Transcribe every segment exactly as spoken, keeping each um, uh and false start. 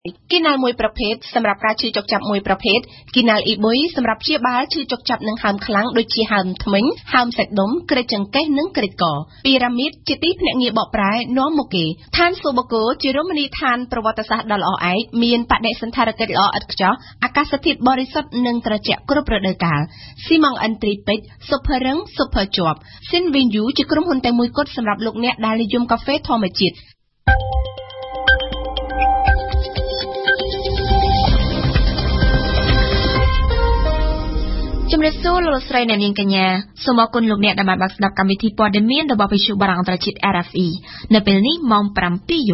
กินนาลมวยประเภทสำหรับการชื่อจกจับมวยประเภทกินนาลอีบุยสำหรับเชียบาชื่อจกจับหนึ่งหามครั้งโดยเชียหามทมิงหามเสกดมกระจังแก้นึ่งกระก่อปีรามิดจิติพเนงีบอกปลายน้อมโมเกท่านโซโบโกจิโรมณีทานประวัติศาสตร์ดอลอไอมีนปะเนสันธารกฤษออัดจ่ออากาศสถิตบริสุทธิ์หนึ่งตระเจาะกรุบระเดกาลซีมังอันตรีเป็ดซุปเปอร์รังซุปเปอร์จอบสินวินยูจิกรุมหุ่นแต่มวยกดสำหรับลูกเนดาลิยมกาแฟทอมจิตจำเริญสู้โลสไรในเนียงกัญญาสมอกุลลูกเนี่ยดำมาบักสดับกรรมวิธีปอดเมียนระบบวิชุบารังอันตรจิต อาร์ เอฟ อี ในปีนี้มองปรำปีอยู่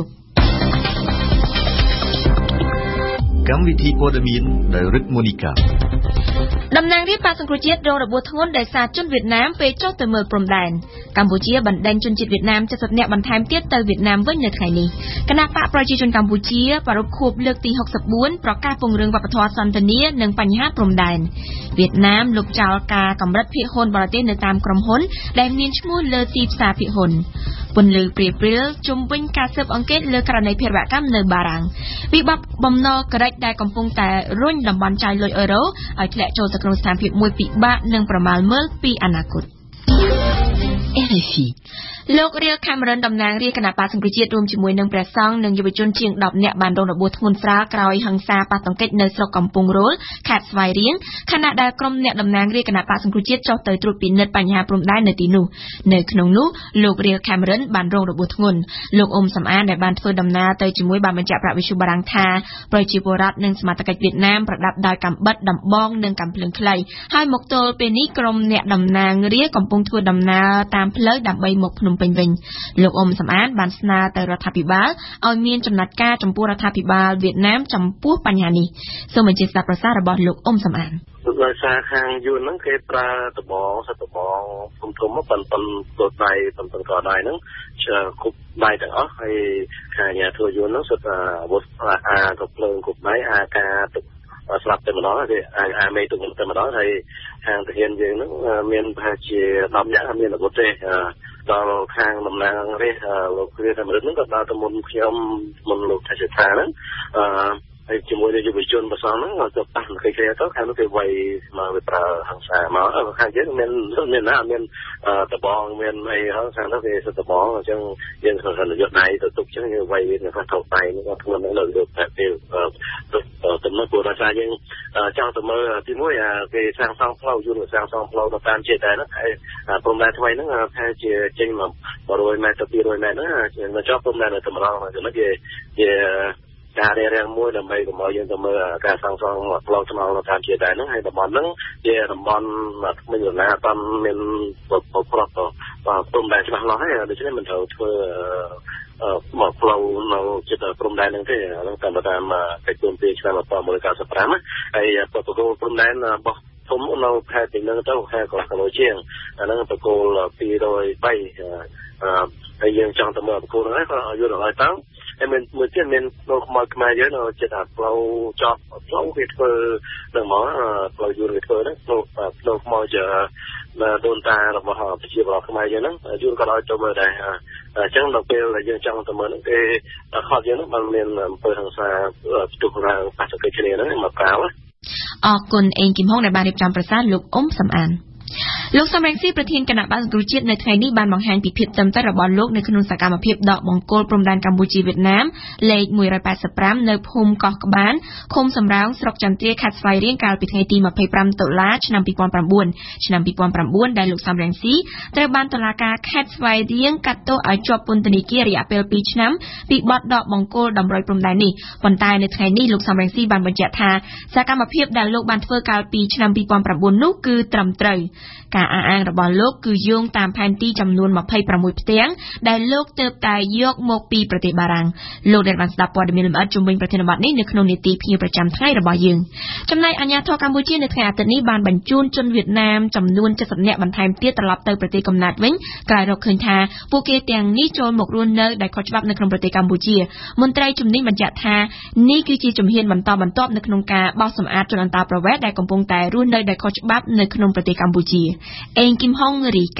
กรรมวิธีปอดเมียนโดยฤทธิ์โมนิกาดำนางรีปาสังกฤษเดงระบุทั้งหมดได้สาจุนเวียดนามไปเจ้าเตเมอร์พรมแดนกัมพูชีบันแดงจุนจิตเวียดนามจะสับเนะบันทามเตี้ยเตอเวียดนามไว้ในไทยนี้คณะปะประชาชนกัมพูชีปรบคูบเลือกตีหกสิบบุญประกาศปงเรืองวัปทอสันตเนียหนึ่งปัญหาพรมแดนเวียดนามลูกเจ้ากากำรัดพิฮนบริเตในตามกรมหนได้มีนชมูลเลอตีสาพิฮนบนลือเปรียบเปรียจุ่มวิญการเสพอังเกตเลือกระในเพียรกรรมในบารังวิบับบอมนอกระได้ได้กำปงแต่รุ่นดำบันใจลอยเอโรไอแถลโจสกรมสถานพิมวยปีบ้าหนึ่งประมาณเมื่อปีอนาคตเอฟซีโลกเรียกคำรันดำนางเรียกคณะปาสังกฤษรวมจมวยหนึ่งประซองหนึ่งยุบจนเชียงดอกเนี่ยบานโดนระบุทงุนสระกรอยหังซาปาตังเกตเนสกำปงโรลขาดสวายเรียงขณะได้กรมเนี่ยดำนางเรียกคณะปาสังกฤษเจ้าเตยตรุปีเนตปัญญาปรุมได้ในตีนูในขนมนู้โลกเรียกคำรันบานโดนระบุทงุนโลกอมสำอางในบานเฟอร์ดำนาเตยจมวยบานบรรจับประวิชุบารังทาโปรยจิโบรัตหนึ่งสมาตกเวียดนามประดับดอยกำบัดดำบ้องหนึ่งกำเพลิงไคลให้หมกโตเป็นนิกรมเนี่ยดำนางเรียกกำปงทัวดำนาตามเพลิงดำใบหมกพนมเป็นวิญโลกอมสำอางบานสนาแต่รัฐพิบาลเอาเมียนจำนัดก้าจำปูรัฐพิบาลเวียดนามจำปูปัญญานีสมัยเจษฎาประสาระบอลโลกอมสำอางราชาคางยูนนั่งเคปลาตะบองสตะบองผมทมว่าปันปันตัวใดปันปันก่อใดนั่งจะคุบใดแต่อ๋อให้ขายเนี่ยทัวยูนนั่งสุดอ่าบทอาตกเพลิงคุบใดอากาตกสลับเต็มน้อยที่อาอาไม่ตกเต็มน้อยที่ทางตะเคียนยืนนั่งเมียนพาเชียดำยาเมียนระบบเจ้ตอนทางลำนางเรียกเราเรียกทำเรื่องนั้นก็ตาตะมุนเขียวมันหลุดทางเส้นทางนั้นไอ้จมูกเนี่ยจะไปจนประสานนั้นเราจะตั้งใครๆก็ข้างนู้นไปไวมาไปปลาหางสามาข้างเยอะเมียนเมียนหน้าเมียนตะบองเมียนไอ้หางสานั่นเป็นตะบองจังยังสันสันหยดไหนตัวตุกจังไวเนี่ยก็เท่าไปนี่ก็ทั้งนั้นเลยแบบแบบเดียวแต่เมื่อปูราชายังเจ้าแต่เมื่อที่นู้นอ่ะไปสร้างสร้างเพลาอยู่หรือสร้างสร้างเพลาตามเจตนาไอ้ปรมแดนทำไมนั่งแพ้เจจริงมาบริเวณแม่ตะปีบริเวณแม่นั่งมาชอบปรมแดนแต่มาเราจะไม่เจเจการเรียนมวยดำไปกับมวยยังจะเมื่อการสร้างสร้างเราจะมาเราทำเจตนานั่งให้ดำบอลนั่งเจดำบอลแบบไม่อยู่นะตอนเป็นปกปกครอบต่อปรมแดนใช่ไหมเราให้เดี๋ยวจะได้มันเท่าเพื่อหมอกเราเราจะแต่ปรมแดนนั่งที่เราทำมาทำมาไปโจมตีใช่ไหมมาต่อบริการสปรามไอ้ปกปกปรมแดนบอกผมเราแพ้ติดนั่งเจ้าแพ้ของขโมยเชียงนั่งตะโกนปีโดยไปไอ้ยังจังตะเมื่อตะโกนอะไรก็อยู่หลังไอ้ตั้งไอ้เมื่อเมื่อเช่นเมื่อเราขโมยมาเยอะเราจะดับเราจอบเราเกิดเพื่อเรื่องหมอเราอยู่เกิดเพื่อนั้นเราเราขโมยจะมาโดนตาเรามาหาไปเชียร์เราขโมยเยอะนั้นยุ่งก็เราจะเมื่อใดจังเราเป็นอะไรยังจังตะเมื่อนั้นเออข้อเยอะนั้นบางเรียนเปิดทางซ้ายจุกรางปัจจุบันเฉลี่ยนั้นมาเปล่าออกกลเองกิมห้องในบานเรียบจำประสาทลูกอมสำอางลูกสำแรงซี่ประเทศคณะบ้านกรุจิตในไทยนี่บานบางแห่งปิดเพียบจำใจระบอลโลกในขนุนสกามเพียบดอกมองโกลปรมแดนกัมพูชีเวียดนามเลขมวยรายแปดสิบปรามในภูมิเกาะกบ้านคมสำร้างสรกจันเตี้ยขัดไฟเรียงการปิดไงตีมาเพย์ปรามตุลาชนำปีปอนปรามบุญชนำปีปอนปรามบุญได้ลูกสำแรงซี่แต่บานตุลากาขัดไฟเรียงกัดโตไอจอบปุนตนิเกียริอาเปลปีชน้ำปีบอดดอกมองโกลดำรอยปรมแดนนี่ปนตายในไทยนี่ลูกสำแรงซี่บานบรรจัทาสกามเพียบได้ลูกบานเฟอร์การปีชนำปีปอนปรามบุญนุคือตรำเตยการอ้างระบอลโลกคือโยงตามแผนที่จำนวนมาเพย์ประมุยเตียงได้โลกเติบโตยกโมกปีประเทศบารังโลกเดินบันสตาปอดมีลมอัดจุ่มเป็นประเทศบัดนี้ในขนมนิติเพียงประจำไทยระบายยืงจำนายอัญญาทอกัมพูชีในไทยอัตนี้บานบรรจุจนเวียดนามจำนวนจะสัญญาบันไทยเตี้ยตลับเติบประเทศกำนัดเว้งกลายเราเคยทาปูเกเตียงนี่โจนหมกรุนเนอได้ข้อฉบับในขนมประเทศกัมพูชีมนตรีจุ่มนี้บรรจัทานี่คือจีจุ่มเฮียนบรรทอบรรทอบในขนมกาบ่าวสมอาจจนอันตาประแวดได้กำปงแต่รุ่นเนอได้ข้อฉบับในขนมประเทศกัมพูชีเองกิมห้องรีกา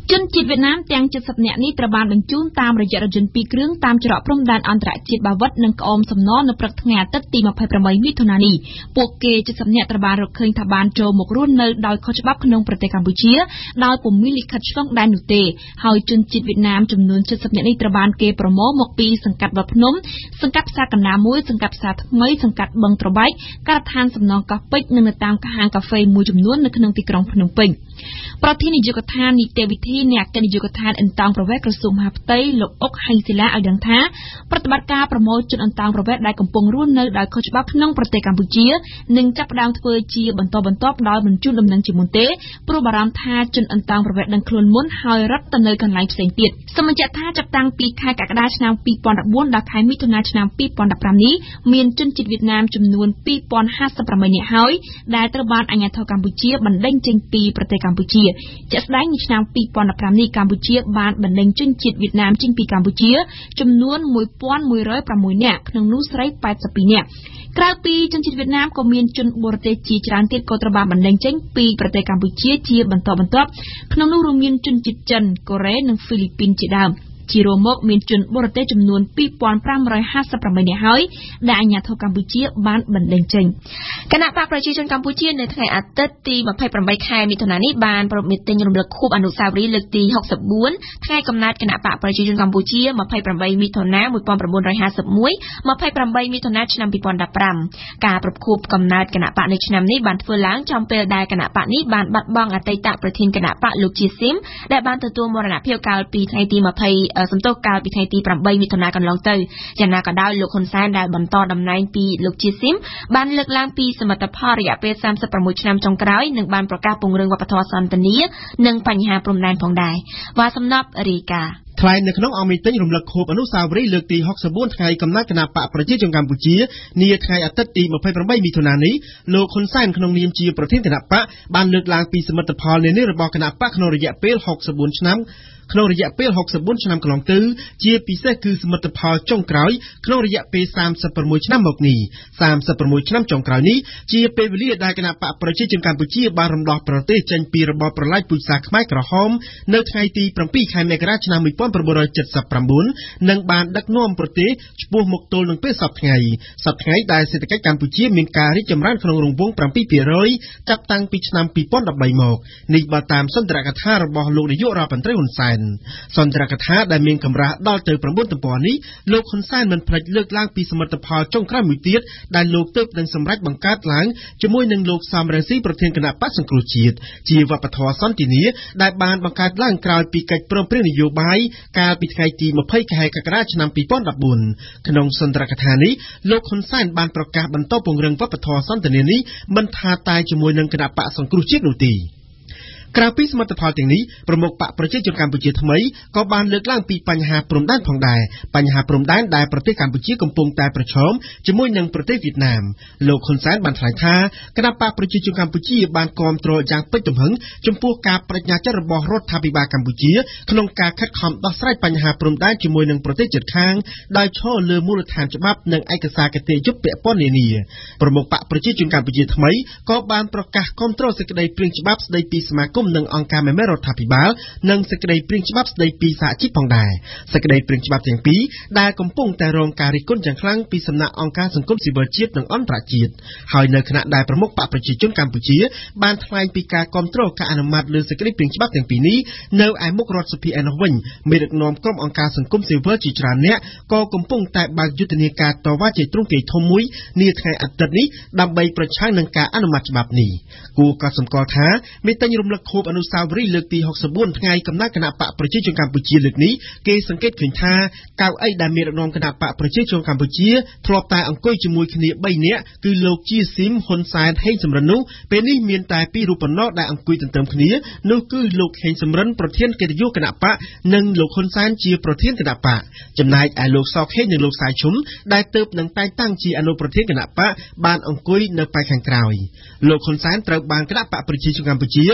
ជនជាតិវៀតណាមទាំងเจ็ดสิบនាក់នេះត្រូវបានបញ្ជូនតាមរយៈរថយន្តពីរគ្រឿងតាមច្រកព្រំដែនអន្តរជាតិបាវិតនិងក្អមសំណនៅព្រឹកថ្ងៃអាទិត្យទីยี่สิบแปดមិថុនានេះពួកគេเจ็ดสิบនាក់ត្រូវបានរកឃើញថាបានចូលមករស់នៅដោយខុសច្បាប់ក្នុងប្រទេសកម្ពុជាដោយពុំមានលិខិតឆ្លងដែននោះទេហើយជនជាតិវៀតណាមចំនួនเจ็ดสิบនាក់នេះត្រូវបានគេប្រមូលមកពីសង្កាត់វត្តភ្នំសង្កាត់ផ្សារកណ្ដាលមួយសង្កាត់ផ្សារថ្មីសង្កាត់បឹងត្របែកការដ្ឋានសំណង់កោះពេជ្រនិងនៅតាមហាងកាហ្វេមួយចំនួននៅក្នុងទីក្រុងភ្នំពេញប្រធាននាយកដ្ឋាននីតិវិធីអ្នកអគ្គនាយកដ្ឋានអន្តងប្រវេសក្រសួងមហាផ្ទៃលោកអុកហៃស៊ីឡាឲ្យដឹងថាប្រតិបត្តិការប្រមូលជនអន្តងប្រវេសដែលកំពុងរស់នៅដោយខុសច្បាប់ក្នុងប្រទេសកម្ពុជានឹងចាប់ផ្ដើមធ្វើជាបន្តបន្ទាប់ដោយបញ្ជូនដំណឹងជាមុនទេព្រោះបារម្ភថាជនអន្តងប្រវេសដឹងខ្លួនមុនហើយរត់ទៅនៅកន្លែងផ្សេងទៀតសូមបញ្ជាក់ថាចាប់តាំងពីខែកក្កដាឆ្នាំยี่สิบสิบสี่ដល់ខែមិថុនាឆ្នាំยี่สิบสิบห้าនេះមានជនជាតិវៀតណាមចំនួនยี่สิบห้าสิบแปดនាក់ហើយដែលត្រូវបានអាជ្ញាធរកម្ពុជាបណ្តេញចេញពីប្រទេសកម្ពុជាជាក់ស្ដែងនៅឆ្នាំยี่สิบสิบห้าនេះកម្ពុជាបានបណ្តេញជនជាតិវៀតណាមចេញពីកម្ពុជាចំនួនmột nghìn một trăm sáuនាក់ក្នុងនោះស្រីแปดสิบสองនាក់ក្រៅពីជនជាតិវៀតណាមក៏មានជនបរទេសជាច្រើនទៀតក៏ត្រូវបានបណ្តេញចេញពីប្រទេសកម្ពុជាជាបន្តបន្ទាប់ក្នុងនោះរួមមានជនជាតិចិនកូរ៉េនិងហ្វីលីពីនជាដើមជារួមមកមានជនបរទេសចំនួនยี่สิบห้าสิบแปดនាក់ហើយដែលអាជ្ញាធរកម្ពុជាបានបណ្តេញចេញគណៈបកប្រជាជនកម្ពុជានៅថ្ងៃអាទិត្យទីยี่สิบแปดខែមិថុនានេះបានប្រមូលទិញរំលឹកខួបអនុស្សាវរីយ៍លើកទីหกสิบสี่ថ្ងៃកំណើតគណៈបកប្រជាជនកម្ពុជាยี่สิบแปดមិថុនាnineteen fifty-oneยี่สิบแปดមិថុនាឆ្នាំยี่สิบสิบห้าការប្រពខួបកំណើតគណៈបកនៅឆ្នាំនេះបានធ្វើឡើងចំពេលដែលគណៈបកនេះបានបាត់បង់អតីតប្រធានគណៈបកលោកជាស៊ីមដែលបានទទួលមរណភាពកាលពីថ្ងៃទីยี่สิบសំទោសកាលពីថ្ងៃទីแปดមិថុនាកន្លងទៅយ៉ាងណាក៏ដោយលោកហ៊ុនសែនដែលបន្តតំណែងពីលោកជាស៊ីមបានលើកឡើងពីសមិទ្ធផលរយៈពេលสามสิบหกឆ្នាំចុងក្រោយនិងបានប្រកាសពង្រឹងវប្បធម៌សន្តិនិកនិងបញ្ហាព្រំដែនផងដែរវ៉ាសំណប់រីកាថ្លែងនៅក្នុងអង្គមីតិញរំលឹកខួបអនុស្សាវរីយ៍លើកទីหกสิบสี่ថ្ងៃកំណើតគណៈបកប្រជាជនកម្ពុជានាថ្ងៃអាទិត្យទីยี่สิบแปดមិថុនានេះលោកហ៊ុនសែនក្នុងនាមជាប្រធានគណៈបកបានលើកឡើងពីសមិទ្ធផលនានារបស់គណៈបកក្នុងរយៈពេលหกสิบสี่ឆ្នាំក្នុងរយៈពេលหกสิบสี่ឆ្នាំកន្លងទៅជាពិសេសគឺសមិទ្ធផលចុងក្រោយក្នុងរយៈពេលสามสิบหกឆ្នាំមកនេះสามสิบหกឆ្នាំចុងក្រោយនេះជាពេលវេលាដែលគណៈបកប្រជាជនកម្ពុជាបានរំដោះប្រទេសចេញពីរបបប្រល័យពូជសាសន៍ខ្មែរក្រហមនៅថ្ងៃទីsevenខែមករាឆ្នាំnineteen seventy-nineនិងបានដឹកនាំប្រទេសឆ្ពោះមកទល់នឹងពេលសប្តាហ៍ថ្ងៃសប្តាហ៍ថ្ងៃដែលសេដ្ឋកិច្ចកម្ពុជាមានការរីកចម្រើនក្នុងរង្វង់seven percentចាប់តាំងពីឆ្នាំtwo thousand thirteenមកនេះបើតាមសន្ទរកថារបស់លោកនាយករដ្ឋមន្ត្រីហ៊ុនសែនសន្ទរកថាដែលមានកម្រាស់ដល់ទៅnineទំព័រនេះលោកហ៊ុនសែនមិនភ្លេចលើកឡើងពីសមិទ្ធផលចុងក្រោយមួយទៀតដែលលោកទើបនឹងសម្រេចបង្កើតឡើងជាមួយនឹងលោកសំរងស៊ីប្រធានគណៈបក្សសង្គ្រោះជាតិជាវប្បធម៌សន្តិនិកដែលបានបង្កើតឡើងក្រោយពីកិច្ចព្រមព្រៀងនយោបាយកាលពីថ្ងៃទីtwentyខែកក្កដាឆ្នាំtwo thousand fourteenក្នុងសន្ទរកថានេះលោកហ៊ុនសែនបានប្រកាសបន្តពង្រឹងវប្បធម៌សន្តិនិកនេះមិនថាតែជាមួយនឹងគណៈបក្សសង្គ្រោះជាតិនោះទេក្រៅពីសមិទ្ធផលទាំងនេះប្រមុខបកប្រជាជនកម្ពុជាថ្មីក៏បានលើកឡើងពីបញ្ហាព្រំដែនផងដែរបញ្ហាព្រំដែនដែលប្រទេសកម្ពុជាកំពុងតែប្រឈមជាមួយនឹងប្រទេសវៀតណាមលោកហ៊ុនសែនបានថ្លែងថាគណៈបកប្រជាជនកម្ពុជាបានគាំទ្រយ៉ាងពេញទំហឹងចំពោះការបដិញ្ញាចិត្តរបស់រដ្ឋាភិបាលកម្ពុជាក្នុងការខិតខំដោះស្រាយបញ្ហាព្រំដែនជាមួយនឹងប្រទេសជិតខាងដោយឈរលើមូលដ្ឋានច្បាប់និងឯកសារកិត្តិយសពាក់ព័ន្ធនានាប្រមុខបកប្រជាជនកម្ពុជាថ្មីក៏បានប្រកាសគាំទ្រសេចក្តីព្រាងច្បាប់ស្តីពីសមាគមនិងអង្គការមេមេរដ្ឋាភិបាលនិងសេចក្តីព្រាងច្បាប់ស្តីពីសហជីពផងដែរសេចក្តីព្រាងច្បាប់ទាំងពីរដែលកំពុងតែរងការរិះគន់យ៉ាងខ្លាំងពីសំណាក់អង្គការសង្គមស៊ីវិលជាតិនិងអន្តរជាតិហើយនៅខណៈដែលប្រមុខបកប្រជាជនកម្ពុជាបានថ្លែងពីការគាំទ្រការអនុម័តលើសេចក្តីព្រាងច្បាប់ទាំងពីរនេះនៅឯមុខរដ្ឋសភាឯនោះវិញមេដឹកនាំក្រុមអង្គការសង្គមស៊ីវិលជាច្រើនអ្នកក៏កំពុងតែបើកយុទ្ធនាការតវ៉ាជាទ្រង់ទ្រាយធំមួយនាថ្ងៃអាទិត្យនេះដើម្បីប្រឆាំងនឹងការអនុម័តច្បាប់នេះគួរកត់សម្គាល់ថាមេតិញរំលឹកខួបអនុស្សាវរីយ៍លើកទីหกสิบสี่ថ្ងៃកំណើតគណៈបកប្រជាជនកម្ពុជាលើកនេះគេសង្កេតឃើញថាកៅអីដែលមានដឹកនាំគណៈបកប្រជាជនកម្ពុជាធ្លាប់តែអង្គុយជាមួយគ្នាthreeនាក់គឺលោកជាស៊ីមហ៊ុនសែនហេងសំរិននោះពេលនេះមានតែពីររូបប៉ុណ្ណោះដែលអង្គុយទន្ទឹមគ្នានោះគឺលោកហេងសំរិនប្រធានកិត្តិយសគណៈបកនិងលោកហ៊ុនសែនជាប្រធានគណៈបកចំណែកឯលោកសខេងនិងលោកសាយឈុំដែលទើបនឹងតែងតាំងជាអនុប្រធានគណៈបកបានអង្គុយនៅប៉ែកខាងក្រោយលោកហ៊ុនសែនត្រូវបានគណៈបកប្រជាជនកម្ពុជាតែង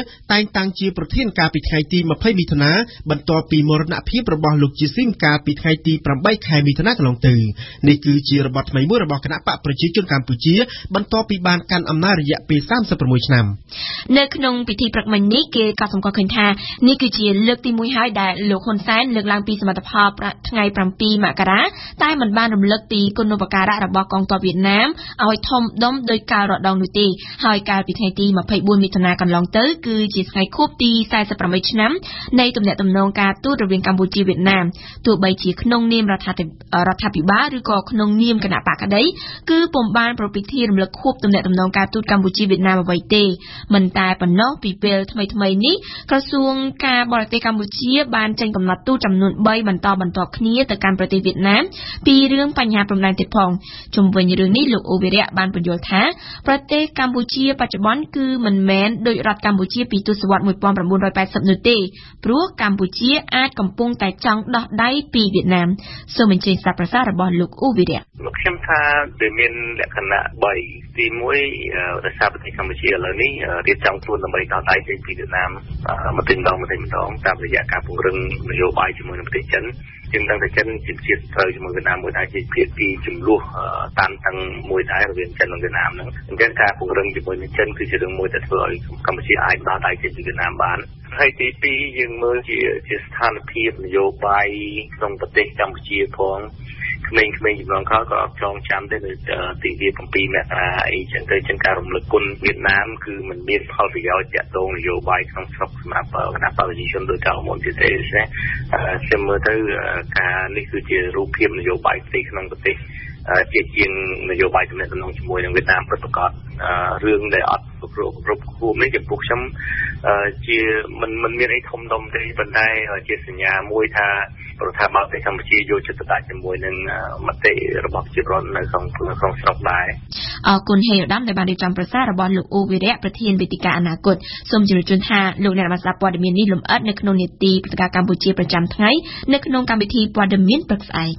តាំងជាប្រធានការពីថ្ងៃទីยี่สิบមិថុនាបន្ទាប់ពីមរណភាពរបស់លោកជាស៊ីមកាលពីថ្ងៃទីแปดខែមិថុនាកន្លងទៅនេះគឺជារបបថ្មីមួយរបស់គណៈបកប្រជាជនកម្ពុជាបន្ទាប់ពីបានកាន់អំណាចរយៈពេលสามสิบหกឆ្នាំនៅក្នុងពិធីព្រឹកមិញនេះគេក៏សម្គាល់ឃើញថានេះគឺជាលើកទីមួយហើយដែលលោកហ៊ុនសែនលើកឡើងពីសមិទ្ធផលថ្ងៃเจ็ดមករាតែមិនបានរំលឹកពីគុណូបការៈរបស់កងទ័ពវៀតណាមឲ្យធំដុំដោយកាលរដងនោះទេហើយកាលពីថ្ងៃទីยี่สิบสี่មិថុនាកន្លងទៅគឺជាថ្ងៃខួបទីสี่สิบแปดឆ្នាំនៃទំនាក់ទំនងការទូតរវាងកម្ពុជាវៀតណាមទោះបីជាក្នុងនាមរដ្ឋារដ្ឋាភិបាលឬក៏ក្នុងនាមគណៈបកក្តីគឺពុំបានប្រពៃពិធីរំលឹកខួបទំនាក់ទំនងការទូតកម្ពុជាវៀតណាមអ្វីទេមិនតែប៉ុណ្ណោះពីពេលថ្មីថ្មីនេះក្រសួងការបរទេសកម្ពុជាបានចេញកំណត់ទូតចំនួនបីបន្តបន្ទាប់គ្នាទៅកាន់ប្រទេសវៀតណាមពីរឿងបញ្ហាព្រំដែនទៀតផងជុំវិញរឿងនេះលោកអូវីរៈបានបញ្យល់ថាប្រទេសកម្ពុជាបច្ចុប្បន្នគឺមិនមែនដូចរដ្ឋកម្ពុជាពីទសវត្សរ៍nineteen eightyនោះទេព្រោះកម្ពុជាអាចកំពុងតែចង់ដោះដៃពីវៀតណាមសូមអញ្ជើញស្ដាប់ប្រសាសន៍របស់លោកអូវីរៈខ្ញុំថាវាមានលក្ខណៈបីទីមួយរដ្ឋាភិបាលកម្ពុជាឥឡូវនេះរៀបចំខ្លួនដើម្បីដោះដៃពីវៀតណាមមកទិញម្ដងមកទិញម្ដងតាមរយៈការពង្រឹងនយោបាយជាមួយនឹងប្រទេសចិនជាងដឹងថាចិនជាជាតិត្រូវជាមួយវៀតណាមមួយដែរជាភាគីចំនួនតានតឹងមួយដែររវាងចិននិងវៀតណាមហ្នឹងអញ្ចឹងការពង្រឹងជាមួយនឹងចិនគឺជារឿងមួយដែលធ្វើឲ្យកម្ពុជាអាចដោះដៃពីវៀតណាមបានហើយទីពីរយើងមើលជាជាស្ថានភាពនយោបាយក្នុងប្រទេសកម្ពុជាផងក្មេងៗចំនួនក្រោយក៏អត់ចងចាំទេនៅទីវាsevenមករាអីចឹងទៅចឹងការរំលឹកគុណវៀតណាមគឺมันមានផលប្រយោជន៍ទាក់ទងនយោបាយក្នុងស្រុកសម្រាប់គណៈបព្វជិជនដោយកៅមុនទៀតទេណាខ្ញុំមើលទៅការនេះគឺជារូបភាពនយោបាយផ្ទៃក្នុងប្រទេសជាជាងនយោបាយទំនាក់ទំនងជាមួយនឹងវៀតណាមពិតប្រាកដរឿងដែលអត់គ្រប់គ្រប់គ្រប់នេះចំពោះខ្ញុំជាមិនមិនមានអីធំដុំទេប៉ុន្តែជាសញ្ញាមួយថារដ្ឋាភិបាលកម្ពុជាយកចិត្តទុកដាក់ជាមួយនឹងមតិរបស់ប្រជាពលរដ្ឋនៅក្នុងក្នុងស្រុកដែរអរគុណហេរដំដែលបានរៀបចំប្រសាសន៍របស់លោកអូវីរៈប្រធានវេទិកាអនាគតសូមជម្រាបជូនថាលោកអ្នកបានស្ដាប់ព័ត៌មាននេះលម្អិតនៅក្នុងនេតិព្រឹត្តិការណ៍កម្ពុជាប្រចាំថ្ងៃនៅក្នុងកម្មវិធីព័ត៌មានព្រឹកស្អែក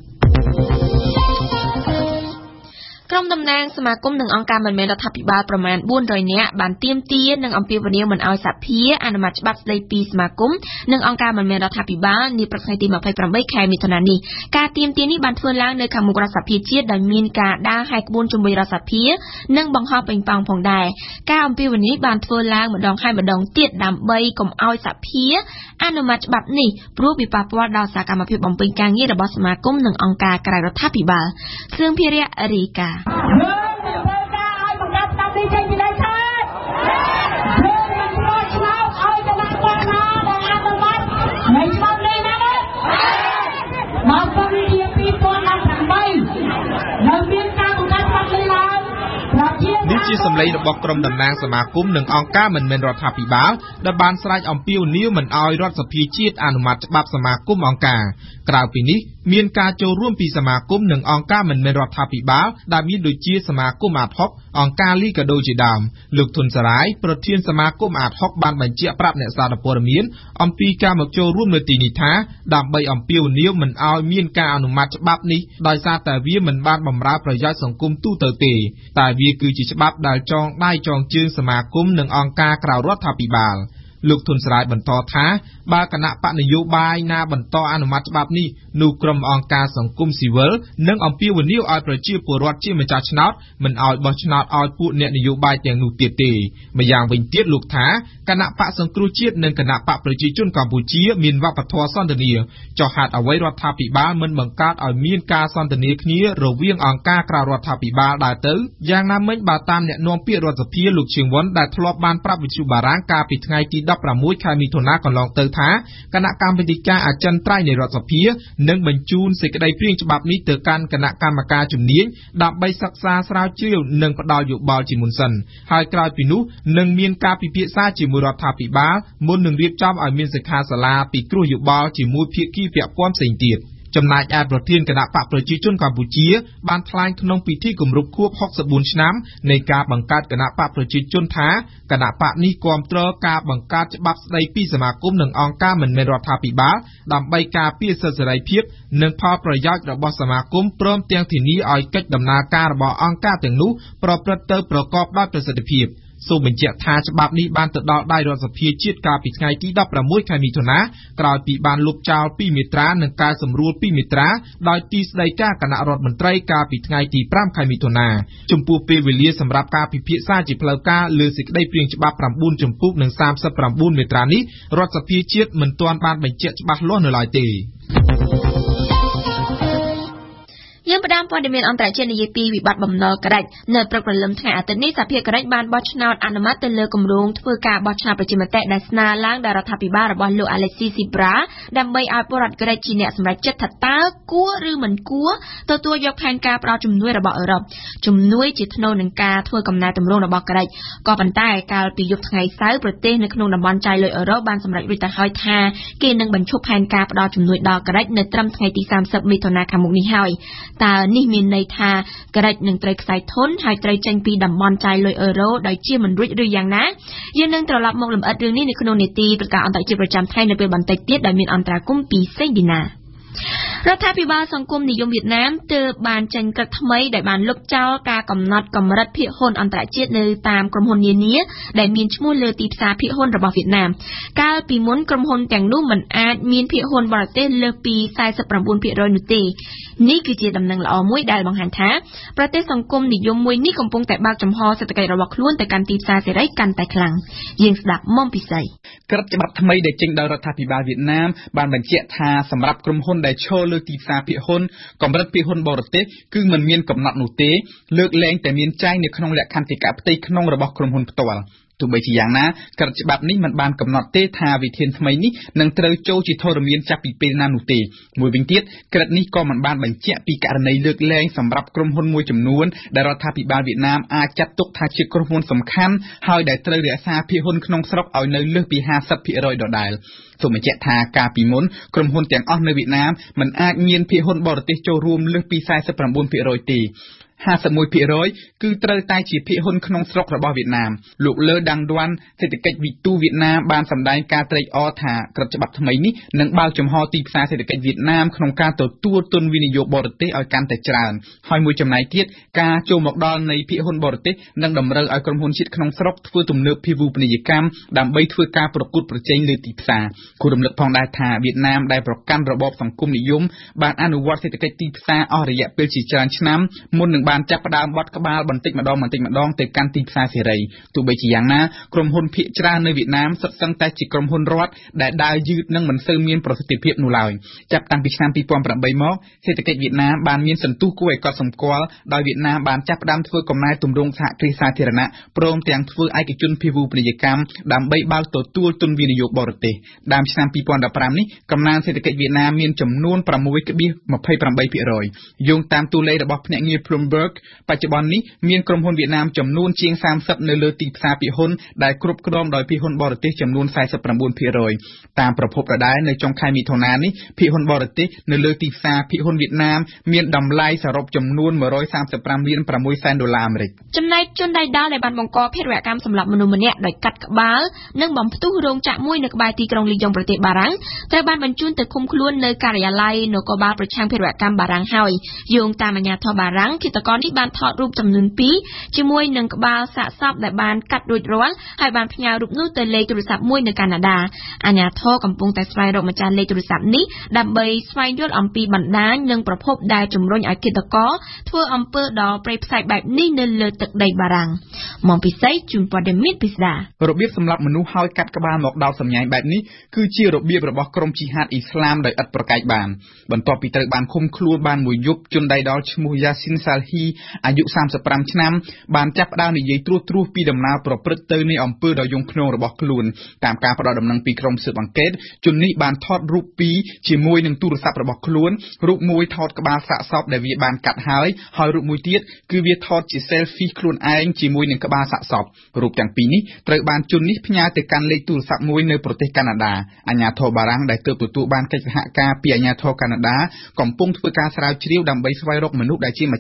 ក្រុមតំណាងសមាគមនិងអង្គការមិនមែនរដ្ឋាភិបាលប្រមាណfour hundredនាក់បានទាមទារនិងអំពាវនាវមិនឲ្យសភាអនុម័តច្បាប់ស្ដីពីសមាគមនិងអង្គការមិនមែនរដ្ឋាភិបាលនាព្រឹកថ្ងៃទីtwenty-eightខែមិថុនានេះការទាមទារនេះបានធ្វើឡើងនៅខាងមុខរដ្ឋសភាជាតិដោយមានការដើរហែកក្បួនជុំវិញរដ្ឋសភានិងបង្ហោះប៉េងប៉ោងផងដែរការអំពាវនាវនេះបានធ្វើឡើងម្ដងហើយម្ដងទៀតដើម្បីកុំឲ្យសភាអនុម័តច្បាប់នេះព្រោះវាប៉ះពាល់ដល់សកម្មភាពបំពេញការងាររបស់សមាគមនិងអង្គការក្រៅរដ្ឋាភិបាលគ្រឿងភារៈរីកាយើងធ្វើការឲ្យបង្កើតតាមនេះចេញពីដីស្អាតយើងមិនផ្ដោតឆ្នោតឲ្យគណៈបកណាដែលអនុម័តនៃច្បាប់នេះណាមកពីជាtwo thousand eighteenនៅមានការបង្កើតច្បាប់នេះឡើងនេះជាសម្លេងរបស់ក្រុមតំណាងសមាគមនិងអង្គការមិនមែនរដ្ឋាភិបាលដែលបានស្រែកអំពាវនាវមិនឲ្យរដ្ឋសភាជាតិអនុម័តច្បាប់សមាគមអង្គការក្រៅពីនេះមានការចូលរួមពីសមាគមនិងអង្គការមិនមែនរដ្ឋាភិបាលដែលមានដូចជាសមាគមអាតហុកអង្គការលីកាដូជាដើមលោកធុនសារាយប្រធានសមាគមអាតហុកបានបញ្ជាក់ប្រាប់អ្នកសារព័ត៌មានអំពីការមកចូលរួមនៅទីនេះថាដើម្បីអំពាវនាវមិនឲ្យមានការអនុម័តច្បាប់នេះដោយសារតែវាមិនបានបម្រើប្រយោជន៍សង្គមទូទៅទេតែវាគឺជាច្បាប់ដែលចងដៃចងជើងសមាគមនិងអង្គការក្រៅរដ្ឋាភិបាលលោកធុនស្រ័យបន្តថាបើគណៈបកនយោបាយណាបន្តអនុម័តច្បាប់នេះនោះក្រុមអង្គការសង្គមស៊ីវិលនឹងអំពាវនាវឲ្យប្រជាពលរដ្ឋជាម្ចាស់ឆ្នោតមិនឲ្យបោះឆ្នោតឲ្យពួកអ្នកនយោបាយទាំងនោះទៀតទេម្យ៉ាងវិញទៀតលោកថាគណៈបកសង្គ្រោះជាតិនិងគណៈបកប្រជាជនកម្ពុជាមានវប្បធម៌សន្តិនិកចុះហេតុអ្វីរដ្ឋាភិបាលមិនបង្កើតឲ្យមានការសន្ទនាគ្នារវាងអង្គការក្រៅរដ្ឋាភិបាលដែរទៅយ៉ាងណាមិញបើតាមអ្នកនាំពាក្យរដ្ឋសភាលោកឈៀងវុនដែលធ្លាប់បានប្រាប់វិទ្យុបារាំងកាលពីថ្ងៃទីsixteenខែមិថុនាកន្លងទៅថាគណៈកម្មាធិការអចិន្ត្រៃយ៍នៃរដ្ឋសភានឹងបញ្ជូនសេចក្តីព្រាងច្បាប់នេះទៅកាន់គណៈកម្មការជំនាញដើម្បីសិក្សាស្រាវជ្រាវនិងផ្ដល់យោបល់ជាមុនសិនហើយក្រោយពីនោះនឹងមានការពិភាក្សាជាមួយរដ្ឋាភិបាលមុននឹងរៀបចំឲ្យមានសិក្ខាសាលាពិគ្រោះយោបល់ជាមួយភាគីពាក់ព័ន្ធផ្សេងទៀតចំណែកឯប្រធានគណៈបកប្រជាជនកម្ពុជាបានថ្លែងក្នុងពិធីគម្រប់ខួបsixty-fourឆ្នាំនៃការបង្កើតគណៈបកប្រជាជនថាគណៈបកនេះគាំទ្រការបង្កើតច្បាប់ស្តីពីសមាគមនិងអង្គការមិនមែនរដ្ឋាភិបាលដើម្បីការពារសិទ្ធិសេរីភាពនិងផលប្រយោជន៍របស់សមាគមព្រមទាំងធានាឲ្យកិច្ចដំណើរការរបស់អង្គការទាំងនោះប្រព្រឹត្តទៅប្រកបដោយប្រសិទ្ធភាពសូមបញ្ជាក់ថាច្បាប់នេះបានទៅដល់ដៃរដ្ឋសភាជាតិកាលពីថ្ងៃទីដប់ប្រាំមួយខែមិថុនាក្រោយពីបានលុបចោលពីរមាត្រានិងកែសម្រួលពីរមាត្រាដោយទីស្តីការគណៈរដ្ឋមន្ត្រីកាលពីថ្ងៃទីប្រាំខែមិថុនាចំពោះពេលវេលាសម្រាប់ការពិភាក្សាជាផ្លូវការលើសេចក្តីព្រាងច្បាប់ប្រាំបួនជំពូកនិងសាមសិបប្រាំបួនមាត្រានេះរដ្ឋសភាជាតិមិនទាន់បានបញ្ជាក់ច្បាស់លាស់នៅឡើយទេយើងផ្ដើមព័ត៌មានអន្តរជាតិនិយាយពីវិបត្តិបំណុលក្រិចនៅព្រឹកព្រលឹមថ្ងៃអាទិត្យនេះសភាក្រិចបានបោះឆ្នោតអនុម័តទៅលើគម្រោងធ្វើការបោះឆ្នោតប្រជាមតិដែលស្នើឡើងដោយរដ្ឋាភិបាលរបស់លោក Alexis Tsipras ដើម្បីឲ្យពលរដ្ឋក្រិចជាអ្នកសម្រេចចិត្តថាតើគួរឬមិនគួរទទួលយកផែនការផ្តល់ជំនួយរបស់អឺរ៉ុបជំនួយជាថ្នូរនឹងការធ្វើកំណែទម្រង់របស់ក្រិចក៏ប៉ុន្តែកាលពីយប់ថ្ងៃសៅរ៍ប្រទេសនៅក្នុងតំបន់ចាយលុយអឺរ៉ុបបានសម្រេចរួចទៅហើយថាគេនឹងបញ្ឈប់ផែនការផ្តល់ជំនួយដល់ក្រិចនៅត្រឹមថ្ងៃទីសាមសិបមិថុនាខាងមុខនេះហើយតើនេះមានន័យថាក្រិចនឹងត្រូវខ្សែធនហើយត្រូវចេញពីតំបន់ចាយលុយអឺរ៉ូដោយជាមិនរួចឬយ៉ាងណាយើងនឹងត្រឡប់មកលម្អិតរឿងនេះនៅក្នុងនីតិប្រកាសអន្តរជាតិប្រចាំថ្ងៃនៅពេលបន្តិចទៀតដែលមានអន្តរាគមន៍ពីសេងឌីណារដ្ឋាភិបាលសង្គមនិយមវៀតណាមទើបបានចេញក្រឹត្យថ្មីដែលបានលុបចោលការកំណត់កម្រិតភាគហ៊ុនអន្តរជាតិនៅតាមក្រុមហ៊ុននានាដែលមានឈ្មោះលើទីផ្សារភាគហ៊ុនរបស់វៀតណាមកាលពីមុនក្រុមហ៊ុនទាំងនោះមិនអាចមានភាគហ៊ុនបរទេសលើសពីសែសិបប្រាំបួនភាគរយនោះទេនេះគឺជាដំណឹងល្អមួយដែលបង្ហាញថាប្រទេសសង្គមនិយមមួយនេះកំពុងតែបើកចំហសេដ្ឋកិច្ចរបស់ខ្លួនទៅកាន់ទីផ្សារសេរីកាន់តែខ្លាំងយើងស្ដាប់មុំពិសីក្រឹត្យច្បាប់ថ្មីដែលចេញដោយរដ្ឋាភិបាលវៀតណាមបានបញ្ជាក់ថាសម្រាប់ក្រុមហ៊ុនដែលឈរលើទីផ្សារភាគហ៊ុនកម្រិតភាគហ៊ុនបរទេសគឺមិនមានកំណត់នោះទេលើកលែងតែមានចែងនៅក្នុងលក្ខន្តិកៈផ្ទៃក្នុងរបស់ក្រុមហ៊ុនផ្ទាល់ទោះបីជាយ៉ាងណាក្រឹត្យច្បាប់នេះមិនបានកំណត់ទេថាវិធានថ្មីនេះនឹងត្រូវចូលជាធរមានចាប់ពីពេលណានោះទេមួយវិញទៀតក្រឹត្យនេះក៏មិនបានបញ្ជាក់ពីករណីលើកលែងសម្រាប់ក្រុមហ៊ុនមួយចំនួនដែលរដ្ឋាភិបាលវៀតណាមអាចចាត់ទុកថាជាក្រុមហ៊ុនសំខាន់ហើយដែលត្រូវរក្សាភាគហ៊ុនក្នុងស្រុកឲ្យនៅលើសពីห้าสิบភាគរយ ដដែលសូមបញ្ជាក់ថាកាលពីមុនក្រុមហ៊ុនទាំងអស់នៅវៀតណាមមិនអាចមានភាគហ៊ុនបរទេសចូលរួមលើសពីសែសិបប្រាំបួនភាគរយទេห้าสิบเอ็ดភាគរយ គឺត្រូវតែជាភាគហ៊ុនក្នុងស្រុករបស់វៀតណាមលោកលើដាំងឌွမ်សេដ្ឋកិច្ចវិទូវៀតណាមបានសម្ដែងការត្រេកអរថាក្រឹត្យច្បាប់ថ្មីនេះនឹងបើកចំហទីផ្សារសេដ្ឋកិច្ចវៀតណាមក្នុងការទទួលទុនវិនិយោគបរទេសឲ្យកាន់តែច្រើនហើយមួយចំណែកទៀតការចូលមកដល់នៃភាគហ៊ុនបរទេសនឹងតម្រូវឲ្យក្រុមហ៊ុនជាតិក្នុងស្រុកធ្វើទំនើបភាវូបនីយកម្មដើម្បីធ្វើការប្រកួតប្រជែងលើទីផ្សារគួររំលឹកផងដែរថាវៀតណាមដែលប្រកាន់របបសង្គមនិយមបានអនុវត្តសេដ្ឋកិច្ចទីផ្សារអស់រយៈពេលជាច្រើនឆ្នាំមុននឹងបានចាប់ផ្ដើមបត់ក្បាលបន្តិចម្ដងបន្តិចម្ដងទៅកាន់ទីផ្សារសេរីទោះបីជាយ៉ាងណាក្រុមហ៊ុនភាគច្រើននៅវៀតណាមសុទ្ធសឹងតែជាក្រុមហ៊ុនរដ្ឋដែលដើរយឺតនិងមិនសូវមានប្រសិទ្ធភាពនោះឡើយចាប់តាំងពីឆ្នាំពីរពាន់ប្រាំបីមកសេដ្ឋកិច្ចវៀតណាមបានមានសន្ទុះគួរឲ្យកត់សម្គាល់ដោយវៀតណាមបានចាប់ផ្ដើមធ្វើកំណែទម្រង់សហគ្រាសសាធារណៈព្រមទាំងធ្វើឯកជនភាវូបនីយកម្មដើម្បីបើកទទួលទុនវិនិយោគបរទេសដើមឆ្នាំពីរពាន់ដប់ប្រាំនេះកំណើនសេដ្ឋកិច្ចវៀតណាមមានចំនួនប្រាំមួយភាគยี่สิบแปดភាគរយយោងតាមតួលេខរបស់ភ្នាក់ងារ Bloomberg បច្ចុប្បន្ននេះមានក្រុមហ៊ុនវៀតណាមចំនួនជាងសាមសិបនៅលើទីផ្សារភាគហ៊ុនដែលគ្រប់គ្រងដោយភាគហ៊ុនបរទេសចំនួនសែសិបប្រាំបួនភាគរយតាមប្រភពដដែលនៅចុងខែមិថុនានេះភាគហ៊ុនបរទេសនៅលើទីផ្សារភាគហ៊ុនវៀតណាមមានតម្លៃសរុបចំនួនមួយរយសាមសិបប្រាំលានប្រាំមួយសែនដុល្លារអាមេរិកចំណែកជនដៃដល់ដែលបានបង្កភារវកម្មសម្លាប់មនុស្សម្នាក់ដោយកាត់ក្បាលនិងបំផ្ទុះរោងចក្រមួយនៅក្បែរទីក្រុងលីយ៉ុងប្រទេសបារាំងត្រូវបានបញ្ជូនទៅឃុំខ្លួននៅការិយាល័យនគរបាលប្រឆាំងភារវកម្មបារាំងហើយយោងតាមអាជ្ញាធរបារាំងឃាតករនេះបានថតរូបចំនួនពីរជាមួយនឹងក្បាលសាកសពដែលបានកាត់រួចរាល់ហើយបានផ្ញើរូបនោះទៅលេខទូរស័ព្ទមួយនៅកាណាដាអាជ្ញាធរកំពុងតែស្វែងរកម្ចាស់លេខទូរស័ព្ទនេះដើម្បីស្វែងយល់អំពីបណ្ដាញនិងប្រភពដែលជំរុញឲ្យឃាតករធ្វើអំពើដ៏ព្រៃផ្សៃបែបនេះនៅលើទឹកដីបារាំងមកពិសេសជូនព័ត៌មានពិស្ដារបៀបសម្លាប់មនុស្សហើយកាត់ក្បាលមកដោតសម្ញែងបែបនេះគឺជារបៀបរបស់ក្រុមជីហាតអ៊ីស្លាមដោយឥតប្រកែកបានបន្ទាប់ពីត្រូវបានឃុំខ្លួនបានមួយយប់ជនដៃដល់ឈ្មោះយ៉ាស៊ីនសាល់ហ៊ីអាយុសាមសិបប្រាំឆ្នាំបានចាប់ផ្ដើមនិយាយត្រួសត្រាសពីដំណើរប្រព្រឹត្តទៅនៃអំពើដ៏យង់ឃ្នងរបស់ខ្លួនតាមការផ្ដល់ដំណឹងពីក្រុមស៊ើបអង្កេតជននេះបានថតរូបពីរជាមួយនឹងទូរស័ព្ទរបស់ខ្លួនរូបមួយថតក្បាលសាកសពដែលវាបានកាត់ហើយហើយរូបមួយទៀតគឺវាថតជា selfie ខ្លួនឯងជាមួយនឹងក្បាលសាកសពរូបទាំងពីរនេះត្រូវបានជននេះផ្ញើទៅកាន់លេខទូរស័ព្ទមួយនៅប្រទេសកាណាដាអាជ្ញាធរបារាំងដែលទើបទទួលបានកិច្ចសហការពីអាជ្ញាធរកាណាដាកំពុងធ្វើការស្រាវជ្រាវដើម្បីស្វែងរកមនុស្សដែលជាម្ចាស់លេខទូ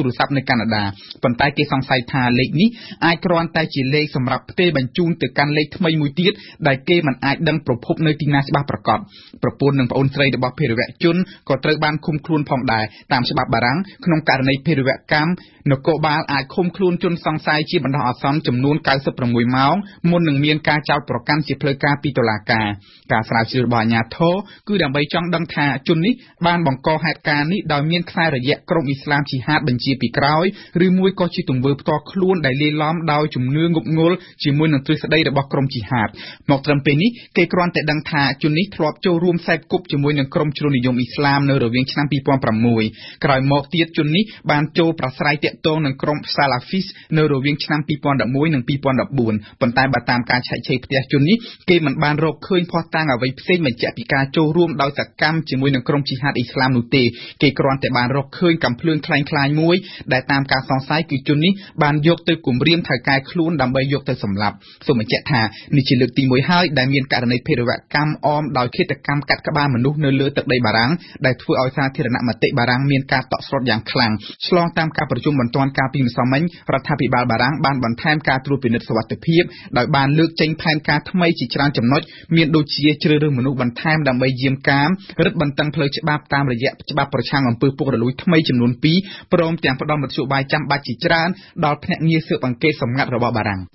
ទូរស័ព្ទនៅកាណាដាប៉ុន្តែគេសង្ស័យថាលេខនេះអាចគ្រាន់តែជាលេខសម្រាប់ផ្ទេរបញ្ជូនទៅកាន់លេខថ្មីមួយទៀតដែលគេមិនអាចដឹងប្រភពនៅទីណាច្បាស់ប្រាកដប្រពន្ធនិងប្អូនស្រីរបស់ភេរវជនក៏ត្រូវបានឃុំខ្លួនផងដែរតាមច្បាប់បារាំងក្នុងករណីភេរវកម្មនគរបាលអាចឃុំខ្លួនជនសង្ស័យជាបណ្ដោះអាសន្នចំនួនninety sixម៉ោងមុននឹងមានការចោទប្រកាន់ជាផ្លូវការពីតុលាការការស្រាវជ្រាវរបស់អាជ្ញាធរគឺដើម្បីចង់ដឹងថាជននេះបានបង្កហេតុការណ៍នេះដោយមានខ្សែរយៈក្រុមអ៊ីស្លាមជីហាតបញ្ជាពីក្រោយឬមួយក៏ជាទង្វើផ្ទាល់ខ្លួនដែលលាយឡំដោយជំនឿងប់ងល់ជាមួយនឹងទ្រឹស្ដីរបស់ក្រុមជីហាតមកត្រឹមពេលនេះគេគ្រាន់តែដឹងថាជននេះធ្លាប់ចូលរួមសេពគប់ជាមួយនឹងក្រុមជ្រុលនិយមអ៊ីស្លាមនៅរវាងឆ្នាំtwo thousand sixក្រោយមកទៀតជននេះបានចូលប្រស្រ័យទាក់ទងនឹងក្រុម Salafis នៅរវាងឆ្នាំtwo thousand elevenនិងtwo thousand fourteenប៉ុន្តែបើតាមការឆែកឆេរផ្ទះជននេះគេមិនបានរកឃើញភស្តុតាងអ្វីផ្សេងបញ្ជាក់ពីការចូលរួមដោយសកម្មជាមួយនឹងក្រុមជីហាតអ៊ីស្លាមនោះទេគេគ្រាន់តែបានរកឃើញកាំភ្លើងខ្លាំងៗមួយដែលតាមការសង្ស័យគឺជននេះបានយកទៅគំរាមថៅកែខ្លួនដើម្បីយកទៅសម្លាប់សូមបញ្ជាក់ថានេះជាលើកទីoneហើយដែលមានករណីភេរវកម្មអមដោយឃាតកម្មកាត់ក្បាលមនុស្សនៅលើទឹកដីបារាំងដែលធ្វើឲ្យសាធារណមតិបារាំងមានការតក់ស្លុតយ៉ាងខ្លាំងឆ្លងតាមការប្រជុំបន្ទាន់ការពីម្សិលមិញរដ្ឋាភិបាលបារាំងបានបន្ថែមការត្រួតពិនិត្យសុវត្ថិភាពដោយបានលើកចេញផែនការថ្មីជាច្រើនចំណុចមានដូចជាជ្រើសរើសមនុស្សបន្ថែមដើម្បីយាមកាមរឹតបន្តឹងផ្លូវច្បាប់តាមរយៈច្បាប់ប្រឆាំងអំពើពុករលួយថ្មីចំនួនtwoព្រមទាំងផ្តល់មធ្យោបាយចាំបាច់ជាច្រើនដល់ភ្នាក់ងារស៊ើបអង្កេតសម្ងាត់របស់បារាំង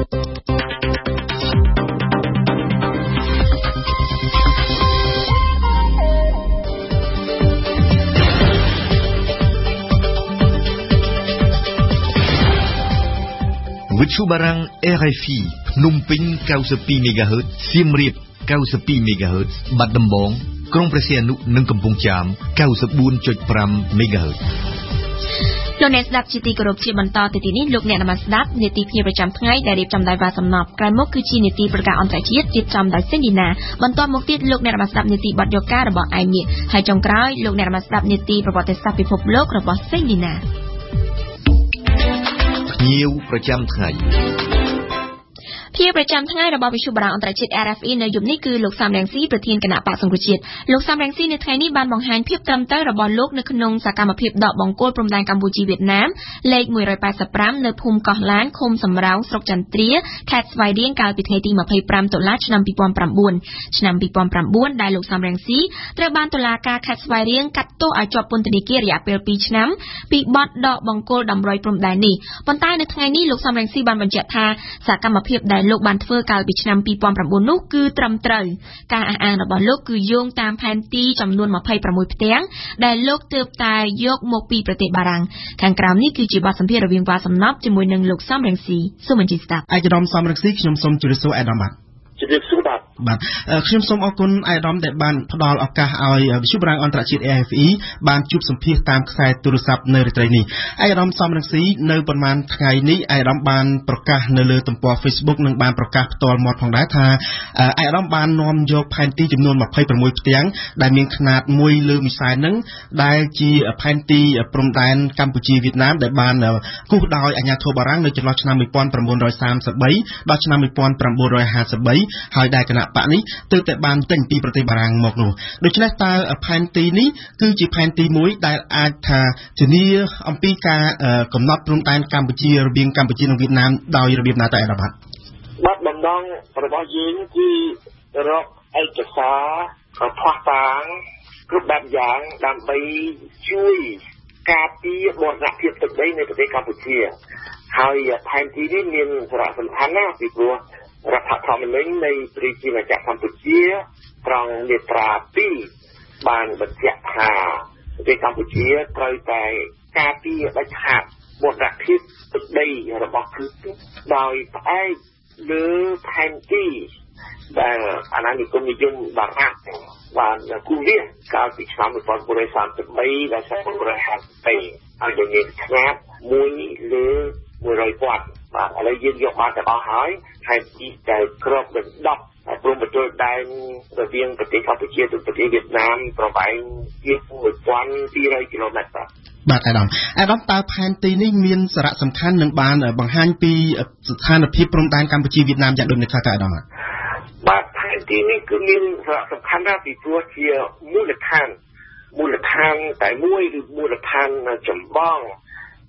វិទ្យុបារាំង R F I ភ្នំពេញninety-twoមេហ្គាហឺត សៀមរាបninety-twoមេហ្គាហឺត បាត់ដំបងក្រុងព្រះសីហនុនិងកំពង់ចាមninety-four point fiveមេហ្គាហឺតលោកអ្នកស្ដាប់ជាទីគោរពជាបន្តទៅទីនេះលោកអ្នកបានស្ដាប់នីតិភាពប្រចាំថ្ងៃដែលរៀបចំដោយវ៉ាសំណប់ក្រោយមកគឺជានីតិប្រកាសអន្តរជាតិរៀបចំដោយសេនឌីណាបន្ទាប់មកទៀតលោកអ្នកបានស្ដាប់នីតិបទយកការរបស់ឯមៀកហើយចុងក្រោយលោកអ្នកបានស្ដាប់នីតិប្រវត្តិសាស្ត្រពិភពលោករបស់សេនឌីណាភ្ញៀវប្រចាំថ្ងៃភ្ញៀវប្រចាំថ្ងៃរបស់វិទ្យុបារាំងអន្តរជាតិ R F I នៅយប់នេះគឺលោកសំរងស៊ីប្រធានគណៈបកសង្គ្រោះជាតិលោកសំរងស៊ីនៅថ្ងៃនេះបានបង្ហាញភាពត្រឹមត្រូវរបស់លោកនៅក្នុងសកម្មភាពដកបង្គោលព្រំដែនកម្ពុជាវៀតណាមលេខone eighty-fiveនៅភូមិកោះឡានឃុំសំរោងស្រុកចន្ទ្រាខេត្តស្វាយរៀងកាលពីថ្ងៃទីtwenty-fiveតុលាឆ្នាំtwo thousand nineឆ្នាំtwo thousand nineដែលលោកសំរងស៊ីត្រូវបានតុលាការខេត្តស្វាយរៀងកាត់ទោសឲ្យជាប់ពន្ធនាគាររយៈពេលtwoឆ្នាំពីបទដកបង្គោលដំរីព្រំដែននេះប៉ុន្តែនៅថ្ងៃនេះលោកសំរងស៊ីបានបញ្ជាក់ថាសកម្មភាពដែលលោកបានធ្វើកាលពីឆ្នាំtwo thousand nineនោះគឺត្រឹមត្រូវការអះអាងរបស់លោកគឺយោងតាមផែនទីចំនួនtwenty-sixផ្ទាំងដែលលោកទើបតែយកមកពីប្រទេសបារាំងខាងក្រោមនេះគឺជាបទសម្ភាសន៍រវាងវ៉ាសំណប់ជាមួយនឹងលោកសំរងស៊ីសូមអញ្ជើញស្ដាប់ឯកឧត្តមសំរងស៊ីខ្ញុំសូមជម្រាបសួរឯកឧត្តមបាទជម្រាបសួរបាទបាទខ្ញុំសូមអរគុណឯកឧត្តមដែលបានផ្ដល់ឱកាសឲ្យវិទ្យុបារាំងអន្តរជាតិ R F I បានជួបសម្ភាសតាមខ្សែទូរស័ព្ទនៅរាត្រីនេះឯកឧត្តមសំរងស៊ីនៅប្រហែលថ្ងៃនេះឯកឧត្តមបានប្រកាសនៅលើទំព័រ Facebook និងបានប្រកាសផ្ទាល់មាត់ផងដែរថាឯកឧត្តមបាននាំយកផែនទីចំនួនtwenty-sixផ្ទាំងដែលមានខ្នាតមួយលើមួយសែននឹងដែលជាផែនទីព្រំដែនកម្ពុជាវៀតណាមដែលបានគូសដោយអាជ្ញាធរបារាំងនៅចន្លោះឆ្នាំnineteen thirty-threeដល់ឆ្នាំnineteen fifty-threeហើយដែលគណៈបកនេះទើបតែបានចេញពីប្រទេសបារាំងមកនោះដូច្នេះតើផែនទីនេះគឺជាផែនទីមួយដែលអាចថាធានាអំពីការកំណត់ព្រំដែនកម្ពុជារវាងកម្ពុជានិងវៀតណាមដោយរបៀបណាទៅឯកឧត្តមបាទបំណងរបស់យើងគឺរកឯកសារផ្ោះតាងគ្រប់បែបយ៉ាងដើម្បីជួយការពារបរណភាពទឹកដីនៃប្រទេសកម្ពុជាហើយផែនទីនេះមានសារៈសំខាន់ណាស់ពីព្រោះរដ្ឋធម្មនុញ្ញនៃប្រជាណាចក្រកម្ពុជាត្រង់មាត្រាtwoបានបញ្ជាក់ថាប្រទេសកម្ពុជាត្រូវតែការពារដាច់ខាតបរណភាពទឹកដីរបស់ខ្លួនដោយផ្អែកលើផែនទីដែលអាណានិគមនិយមបារាំងបានគូសវាសកាលពីឆ្នាំnineteen thirty-threeដល់ឆ្នាំnineteen fiftyហើយមានខ្នាតមួយលើone hundredពាន់បាទឥឡូវយើងយកបានទៅអស់ហើយផែនទីដែលគ្របដណ្ដប់ព្រំប្រទល់ដែនរវាងប្រទេសកម្ពុជានិងប្រទេសវៀតណាមប្រវែងជាone thousand two hundredគីឡូម៉ែត្របាទបាទអាដាមអាដាមតើផែនទីនេះមានសារៈសំខាន់និងបានបង្ហាញពីស្ថានភាពព្រំដែនកម្ពុជាវៀតណាមយ៉ាងដូចម្តេចខ្លះតើអាដាមបាទផែនទីនេះគឺមានសារៈសំខាន់ណាស់ពីព្រោះជាមូលដ្ឋានមូលដ្ឋានតែមួយឬមូលដ្ឋានចម្បង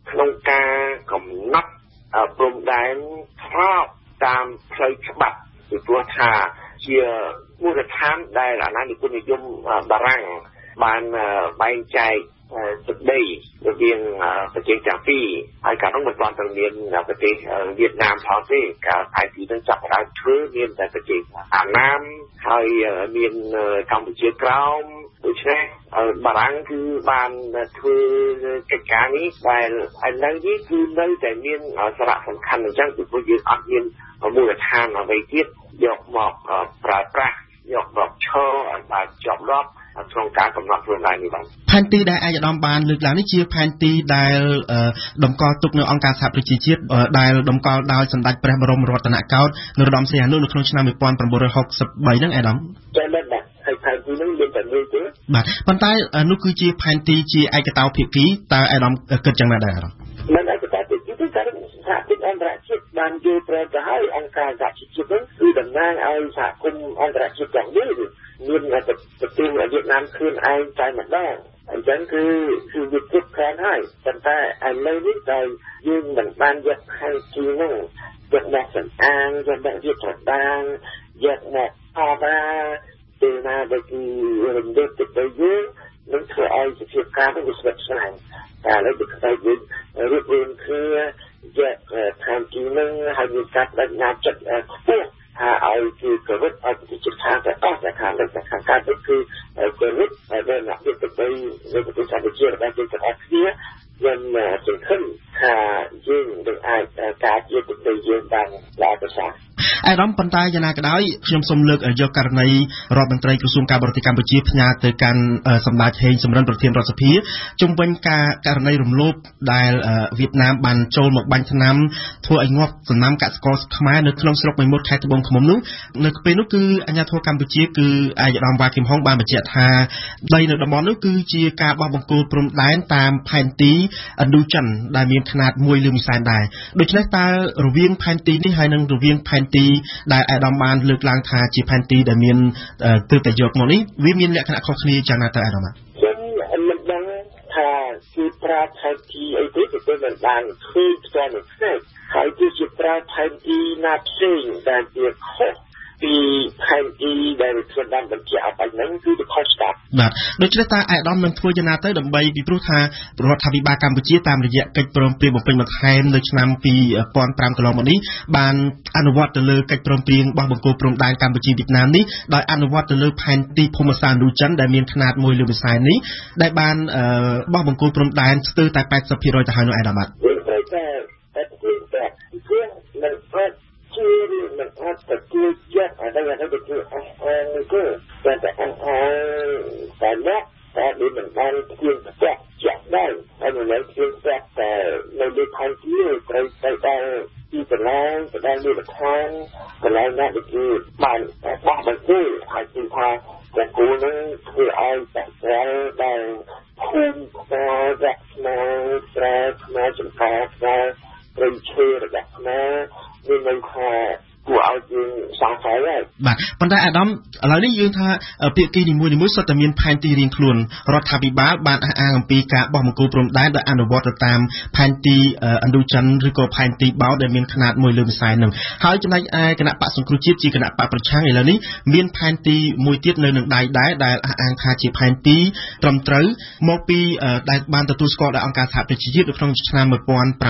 ក្នុងការកំណត់ព្រំដែនស្របតាមផ្លូវច្បាប់ពីព្រោះថាជាមូលដ្ឋានដែលអាណានិគមនិយមបារាំងបានបែងចែកទឹកដីរវាងប្រទេសទាំងពីរហើយកាលនោះមិនទាន់ទៅមានប្រទេសវៀតណាមផងទេកាលឯទីនឹងចាប់ផ្ដើមធ្វើមានតែប្រទេសអាណាមហើយមានកម្ពុជាក្រោមដូច្នេះបារាំងគឺបានធ្វើកិច្ចការនេះដែលឥឡូវនេះគឺនៅតែមានសារៈសំខាន់អញ្ចឹងពីព្រោះយើងអត់មានមូលដ្ឋានអ្វីទៀតយកមកប្រើប្រាស់យកមកឈរឲ្យបានជាប់លាប់ក្នុងការកំណត់ព្រំដែននេះបាទផែនទីដែលអាយដាមបានលើកឡើងនេះជាផែនទីដែលតម្កល់ទុកនៅអង្គការសហប្រជាជាតិដែលតម្កល់ដោយសម្ដេចព្រះបរមរតនកោដ្ឋនរោត្តមសីហនុនៅក្នុងឆ្នាំnineteen sixty-threeហ្នឹងអាយដាមចា៎បាទហើយផែនទីនេះមានតែមួយទេបាទប៉ុន្តែនោះគឺជាផែនទីជាឯកតោភាគីតើអាយដាមគិតយ៉ាងណាដែរមិនឯកតោភាគីទេតែសហគមន៍អន្តរជាតិបានយល់ព្រមទៅហើយអង្គការសហជីវជាតិហ្នឹងគឺតំណាងឲ្យសហគមន៍អន្តរជាតិទាំងនេះមានប្រទេសវៀតណាមខ្លួនឯងតែម្ដងអញ្ចឹងគឺគឺវាគិតខានហើយប៉ុន្តែឥឡូវនេះតែយើងមិនបានយកផែនទីហ្នឹងយកមកសំអាងយកមកវាត្រដាងយកមកអបអរពេលណាដែលគឺរំលឹកទៅយើងនឹងធ្វើឲ្យសភាពការនេះវាស្វិតស្វាញតែឥឡូវគឺតែយើងរៀបរៀងគ្នាយកផែនទីហ្នឹងហើយមានការបដិញ្ញាចិត្តខ្ពស់ថាឲ្យគឺគោរពឲ្យប្រជាជនខាងតែអស់តែខាងលើខាងការទៅគឺគោរពហើយអ្នកវិទ្យាសាស្ត្រនៃប្រទេសកម្ពុជារបស់យើងទាំងអស់គ្នាយើងសង្ឃឹមថាយើងនឹងអាចការជាប្រទេសយើងបានល្អប្រសើរអាយដាមប៉ុន្តែយ៉ាងណាក៏ដោយខ្ញុំសូមលើកយកករណីរដ្ឋមន្ត្រីក្រសួងការបរទេសកម្ពុជាផ្ញើទៅកាន់សម្ដេចហេងសំរិនប្រធានរដ្ឋសភាជំវិញការករណីរំលោភដែលវៀតណាមបានចូលមកបាញ់ថ្នាំធ្វើឲ្យងាប់សំណាំកសិករខ្មែរនៅក្នុងស្រុកមេមត់ខេត្តត្បូងឃ្មុំនោះនៅពេលនោះគឺអាជ្ញាធរកម្ពុជាគឺអាយដាមវ៉ាគីមហុងបានបញ្ជាក់ថាដីនៅតំបន់នោះគឺជាការបោះបង្គោលព្រំដែនតាមផែនទីឥណ្ឌូចិនដែលមានขนาดមួយលើមីសែនដែរដូច្នេះតើរវាងផែនទីនេះហើយនិងរវាងផែនទីដែលអាយដាមបានលើកឡើងថាជាផែនទីដែលមានទើបតែយកមកនេះវាមានលក្ខណៈខុសគ្នាយ៉ាងណាទៅអាយដាមខ្ញុំមិនដឹងថាគឺប្រើផែនទីអីទេគឺមិនបានឃើញផ្ទាល់នឹងភ្នែកហើយគឺជាប្រើផែនទីណាផ្សេងដែលជាខុសពីផែនទីដែលខ្ញុំបានបញ្ជាក់អបហ្នឹងគឺខុសច្បាប់បាទដូច្នេះតើអាយដាមនឹងធ្វើយ៉ាងណាទៅដើម្បីពីព្រោះថារដ្ឋាភិបាលកម្ពុជាតាមរយៈកិច្ចព្រមព្រៀងបំពេញបន្ថែមនៅឆ្នាំtwo thousand fiveកន្លងមកនេះបានអនុវត្តទៅលើកិច្ចព្រមព្រៀងបោះបង្គោលព្រំដែនកម្ពុជាវៀតណាមនេះដោយអនុវត្តទៅលើផែនទីភូមិសាស្ត្រឥណ្ឌូចិនដែលមានขนาดមួយលើមីសែននេះដែលបានបោះបង្គោលព្រំដែនស្ទើរតែeighty percentទៅហើយនៅអាយដាមបាទវាត្រូវតែតែទីតែគឺមិនអត់ជាមិនអត់ទទួលយកអ្វីៗទៅគឺអស់អស់នេះគឺតែតែអស់អស់តែអ្នកតែវាមិនបានជាប្រកាសជាក់ដែរហើយមិនមែនជាប្រកាសតែនៅលើផែនទីត្រូវទៅដល់ទីកន្លែងទៅដល់លក្ខខណ្ឌកន្លែងណាដែលគឺបានបោះបង្គោលហើយគឺថាបង្គោលនឹងធ្វើឲ្យតែដល់ភូមិខ្មែររកស្នាស្រែខ្មែរចំការខ្មែរព្រៃឈើរបស់ខ្មែរមានន័យថាគួរឲ្យយើងសង្ស័យហើយបាទប៉ុន្តែអាដាមឥឡូវនេះយើងថាភាគីនីមួយៗសុទ្ធតែមានផែនទីរៀងខ្លួនរដ្ឋាភិបាលបានអះអាងអំពីការបោះបង្គោលព្រំដែនដោយអនុវត្តទៅតាមផែនទីឥណ្ឌូចិនឬក៏ផែនទីបោដែលមានຂະຫນាតមួយលើមីសែននឹងហើយចំណែកឯគណៈបកសង្គ្រោះជាតិជាគណៈបកប្រឆាំងឥឡូវនេះមានផែនទីមួយទៀតនៅនឹងដៃដែរដែលអះអាងថាជាផែនទីត្រឹមត្រូវមកពីដែលបានទទួលស្គាល់ដោយអង្គការសហប្រជាជាតិនៅក្នុងឆ្នាំnineteen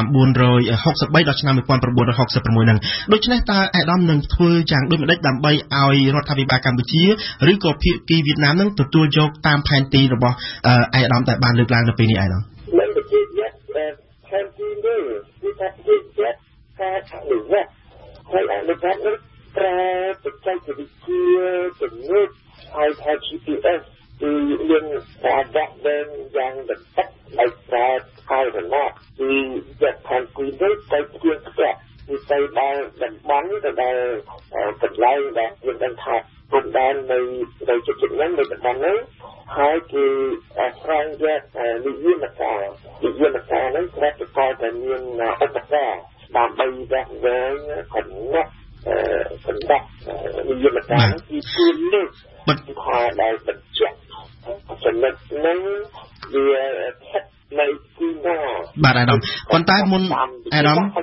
sixty-threeដល់ឆ្នាំnineteen sixty-sixហ្នឹងដូច្នេះតើអាដាមនឹងធ្វើយ៉ាងដូចម្តេចដើម្បីឲ្យរដ្ឋាភិបាលកម្ពុជាឬក៏ភាគីវៀតណាមនឹងទទួលយកតាមផែនទីរបស់អាដាមដែលបានលើកឡើងនៅពេលនេះអាដាមមិនបញ្ជាក់ផែនទីនេះគឺថាជាការអនុវត្តហើយអនុវត្តនេះប្រើបច្ចេកវិទ្យាជំនួសឲ្យថា G P S គឺមានការដាក់ដែនយ៉ាងបន្តិចដោយប្រើហើយដំណើរគឺយកផែនទីនេះទៅជាផ្ទះគឺទៅដល់តំបន់ទៅដល់កន្លែងដែលយើងដឹងថាព្រំដែននៅនៅជិតៗហ្នឹងនៅតំបន់ហ្នឹងហើយគឺស្វែងរកនិយមការនិយមការហ្នឹងគ្រាន់តែតែមានឧបករណ៍ដើម្បីដាក់វែងកំណត់កណ្ដាប់និយមការគឺជួយលើកបន្ថយដល់បញ្ជាក់ចំណុចហ្នឹងវាស្ថិតនៅទីណាបាទអាដាមប៉ុន្តែមុនអាដាមបាទ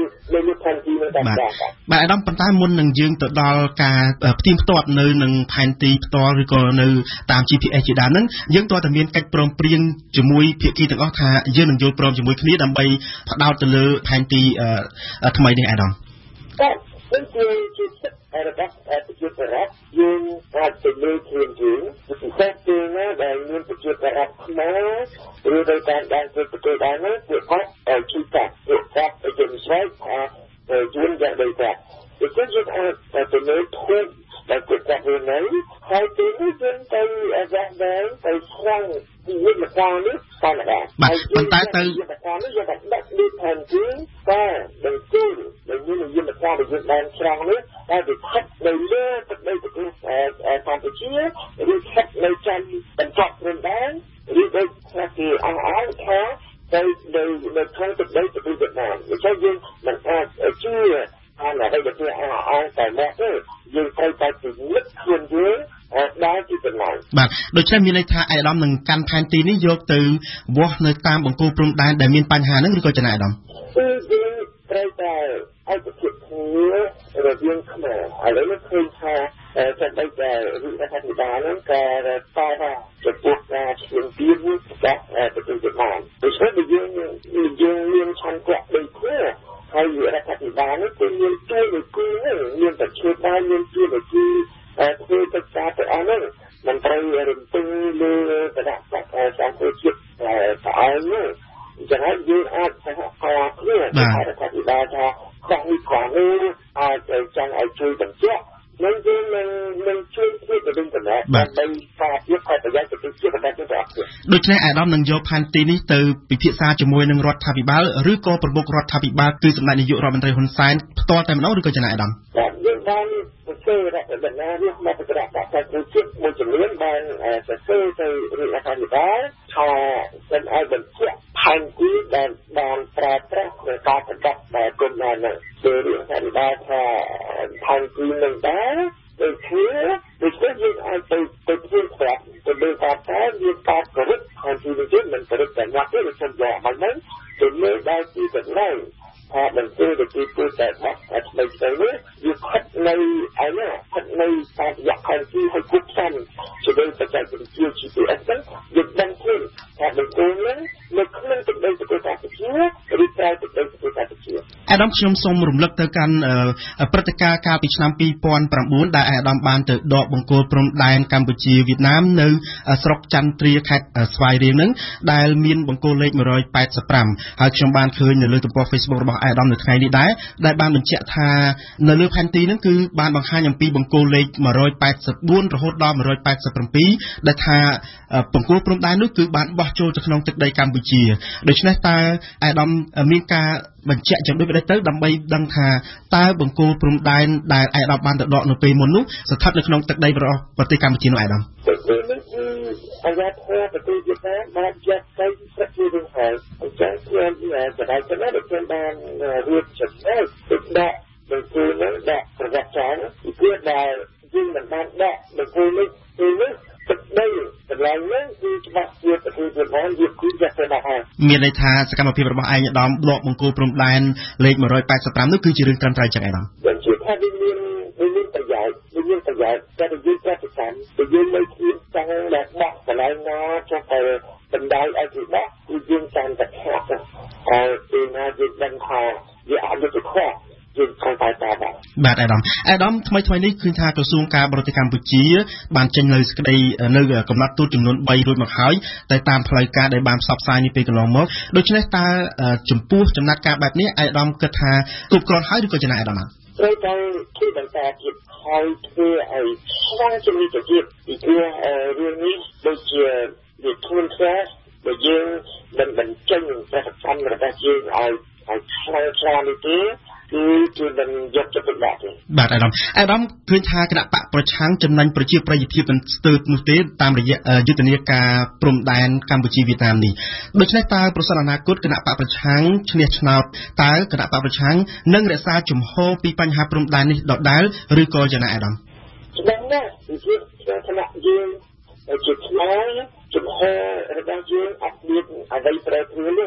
បាទអាដាមប៉ុន្តែមុននឹងយើងទៅដល់ការផ្ទៀងផ្ទាត់នៅនឹងផែនទីផ្ទាល់ឬក៏នៅតាម จี พี เอส ជាដើមហ្នឹងយើងតើតែមានកិច្ចព្រមព្រៀងជាមួយភាគីទាំងអស់ថាយើងនឹងយល់ព្រមជាមួយគ្នាដើម្បីផ្ដោតទៅលើផែនទីថ្មីនេះអាដាមបាទវិញជាជាសិទ្ធិរបស់ប្រជាពលរដ្ឋយើងអាចទៅលើខ្លួនយើងពិសេសគឺណាដែលមានប្រជាពលរដ្ឋខ្មែរឬដោយការបានធ្វើប្រទេសដែរនោះពួកគាត់ជួយកាត់ពួកគាត់ទៅជំស្រាយថាយួនយ៉ាងដូចថាដូច្នេះយើងអាចទៅលើធូបដែលពួកគាត់រៀននៅហើយពេលនេះយើងទៅអាយ៉ាដែរទៅស្រាំងពីវិទ្យាសាស្ត្រនេះតាមដែរបាទប៉ុន្តែទៅវិទ្យាសាស្ត្រនេះយើងដាក់លើផែនទីតែដល់គូដែលមានវិទ្យាសាស្ត្រដែលយើងបានច្រងនេះតែវាខិតនៅលើទឹកដីប្រទេសកម្ពុជាឬខិតនៅចាំបញ្ចប់ព្រំដែនឬដូចថាគេអស់អស់ថាទៅនៅនៅក្នុងទឹកដីប្រទេសវៀតណាមដូច្នេះយើងមិនអាចជឿអានអ្វីដែលគេអស់អស់តែមកទេយើងត្រូវតែពិនិត្យខ្លួនយើងដល់ទីកន្លែងបាទដូច្នេះមានន័យថាអាដាមនឹងកាន់ផែនទីនេះយកទៅវាស់នៅតាមបង្គោលព្រំដែនដែលមានបញ្ហាហ្នឹងឬក៏ចំណាយអាដាមគឺយើងត្រូវតែឲ្យប្រតិគ្នារវាងខ្មែរឥឡូវនេះឃើញថាតែបីតែរដ្ឋាភិបាលហ្នឹងក៏តថាចំពោះការឈានទានจากប្រទេសវៀតណាមដូច្នេះយើងយើងមានឆន្ទៈដូចគ្នាហើយរដ្ឋាភិបាលនេះគឺមានជួយលើគូនេះមានតែជួយបានមានជួយលើគូធ្វើកិច្ចការទៅអស់ហ្នឹងមិនត្រូវរំពឹងលើគណៈបកសង្គ្រោះជាតិតែអស់នេះចឹងហើយយើងអាចសហការគ្នារដ្ឋាភិបាលថាខាងនេះខាងនេះអាចចង់ឲ្យជួយបញ្ជាក់នឹងយើងនឹងនឹងជួយគ្នាទៅវិញទៅមកដើម្បីការពារផលប្រយោជន៍ប្រជាជាតិរបស់យើងទាំងអស់ដូច្នេះអាដាមនឹងយកផែនទីនេះទៅពិភាក្សាជាមួយនឹងរដ្ឋាភិបាលឬក៏ប្រមុខរដ្ឋាភិបាលគឺសម្ដេចនាយករដ្ឋមន្ត្រីហ៊ុនសែនផ្ទាល់តែម្ដងឬក៏ចំណាយអាដាមបាទយើងបានសរសេររដ្ឋាភិបាលនេះមកប្រកាសថាប្រជាជាតិមួយចំនួនបានសរសេរទៅរដ្ឋាភិបាលថាមិនឲ្យបញ្ជាក់ផែនទីដែលបានប្រើប្រាស់ក្នុងការប្រកាសដែលគុំណានគឺរដ្ឋាភិបាលថាផែនទីនឹងដែរដូចគ្នាដូចនេះយើងអាចទៅទៅធ្វើស្រាប់ទៅលើការតែមានការគោរពផែនទីនេះមិនគោរពតែមកទេដូចខ្ញុំយកមកហ្នឹងទៅលើដល់ទីកន្លែងថាមិនទេដែលគេធ្វើតែបាក់តែថ្មីទៅនេះវាខិតនៅអីណាខិតនៅតាមរយៈផែនទីឲ្យគ្រប់ផ្សំជាមួយបច្ចេកវិទ្យា จี พี เอส ហ្នឹងយើងដឹងឃើញថាបង្គោលហ្នឹងនៅក្នុងទឹកដីប្រទេសកម្ពុជាឬក្រៅទឹកដីប្រទេសកម្ពុជាអាដាមខ្ញុំសូមរំលឹកទៅកាន់ព្រឹត្តិការណ៍កាលពីឆ្នាំពីរពាន់ប្រាំបួនដែលអាដាមបានទៅដកបង្គោលព្រំដែនកម្ពុជាវៀតណាមនៅស្រុកចន្ទ្រាខេត្តស្វាយរៀងហ្នឹងដែលមានបង្គោលលេខមួយប៉ែតសិបប្រាំហើយខ្ញុំបានឃើញនៅលើទំព័រ Facebook របស់អាដាមនៅថ្ងៃនេះដែរដែលបានបញ្ជាក់ថានៅលើផែនទីហ្នឹងគឺបានបង្ហាញអំពីបង្គោលលេខមួយប៉ែតសិបបួនរហូតដល់មួយប៉ែតសិបប្រាំដែលថាបង្គោលព្រំដែននោះគឺបានបោះចូលទៅក្នុងទឹកដីកម្ពុជាដូច្នេះតើអាដាមមានការបញ្ជាក់ចំដូចទៅដើម្បីដឹងថាតើបង្គោលព្រំដែនដែលអាដាមបានទៅដកនៅពេលមុននោះស្ថិតនៅក្នុងទឹកដីរបស់ប្រទេសកម្ពុជានោះអាដាមពេលនេះគឺអាយ៉ាធរប្រទេសវៀតណាមបានចាត់ទៅប្រទេសវិញហើយអញ្ចឹងខ្ញុំបដិសេធថាខ្ញុំបានរៀបចំណែកទឹកដាក់បង្គោលនេះដាក់ប្រវត្តិសាស្ត្រគឺដែលយើងមិនបានដាក់បង្គោលនេះពេលនេះទឹកដីកន្លែងនេះគឺច្បាស់ជាប្រទេសវៀតណាមវាគឺចាត់ទៅដល់ហើយមានន័យថាសកម្មភាពរបស់ឯងអាដាមដកបង្គោលព្រំដែនលេខមួយប៉ែតសិបប្រាំនោះគឺជារឿងត្រឹមត្រូវចឹងអាដាមខ្ញុំជឿថាវាមានវាមានប្រយោជន៍វាមានប្រយោជន៍តែយើងចាត់ទៅតាមតែយើងនៅគៀនចង់ដាក់ដាក់កន្លែងណាចុះទៅបណ្ដោយឲ្យគេដាក់គឺយើងចាំតែខាត់ហើយពេលណាយើងដឹងថាវាអាចទៅខុសយើងខំតែតាបាទបាទអាដាមអាដាមថ្មីថ្មីនេះឃើញថាក្រសួងការបរទេសកម្ពុជាបានចេញនៅសេចក្តីនៅកំណត់ទូតចំនួនបីរួចមកហើយតែតាមផ្លូវការដែលបានផ្សព្វផ្សាយនេះពេលកន្លងមកដូច្នេះតើចំពោះចំណាត់ការបែបនេះអាដាមគិតថាគ្រប់គ្រាន់ហើយឬក៏ចំណាយអាដាមត្រូវតែជួយបន្តទៀតហើយធ្វើឲ្យឆ្លងជំនាញទៀតពីព្រោះរឿងនេះដូចជាវាធន់ខ្សែដែលយើងមិនបញ្ចេញប្រតិកម្មរបស់យើងឲ្យឲ្យឆ្លងឆ្លានេះទេគឺគឺមិនយកចិត្តទុកដាក់ទេបាទអាដាមអាដាមឃើញថាគណៈបកប្រឆាំងចំណេញប្រជាប្រិយភាពមិនស្ទើរនោះទេតាមរយៈយុទ្ធនាការព្រំដែនកម្ពុជាវៀតណាមនេះដូច្នេះតើប្រសិនអនាគតគណៈបកប្រឆាំងឈ្នះឆ្នោតតើគណៈបកប្រឆាំងនឹងរក្សាជំហរពីបញ្ហាព្រំដែននេះដដែលឬក៏យ៉ាងណាអាដាមច្បាស់ណាស់ជាគណៈយើងជាឆ្លើយជំហររបស់យើងអត់មានអ្វីប្រែប្រួលទេ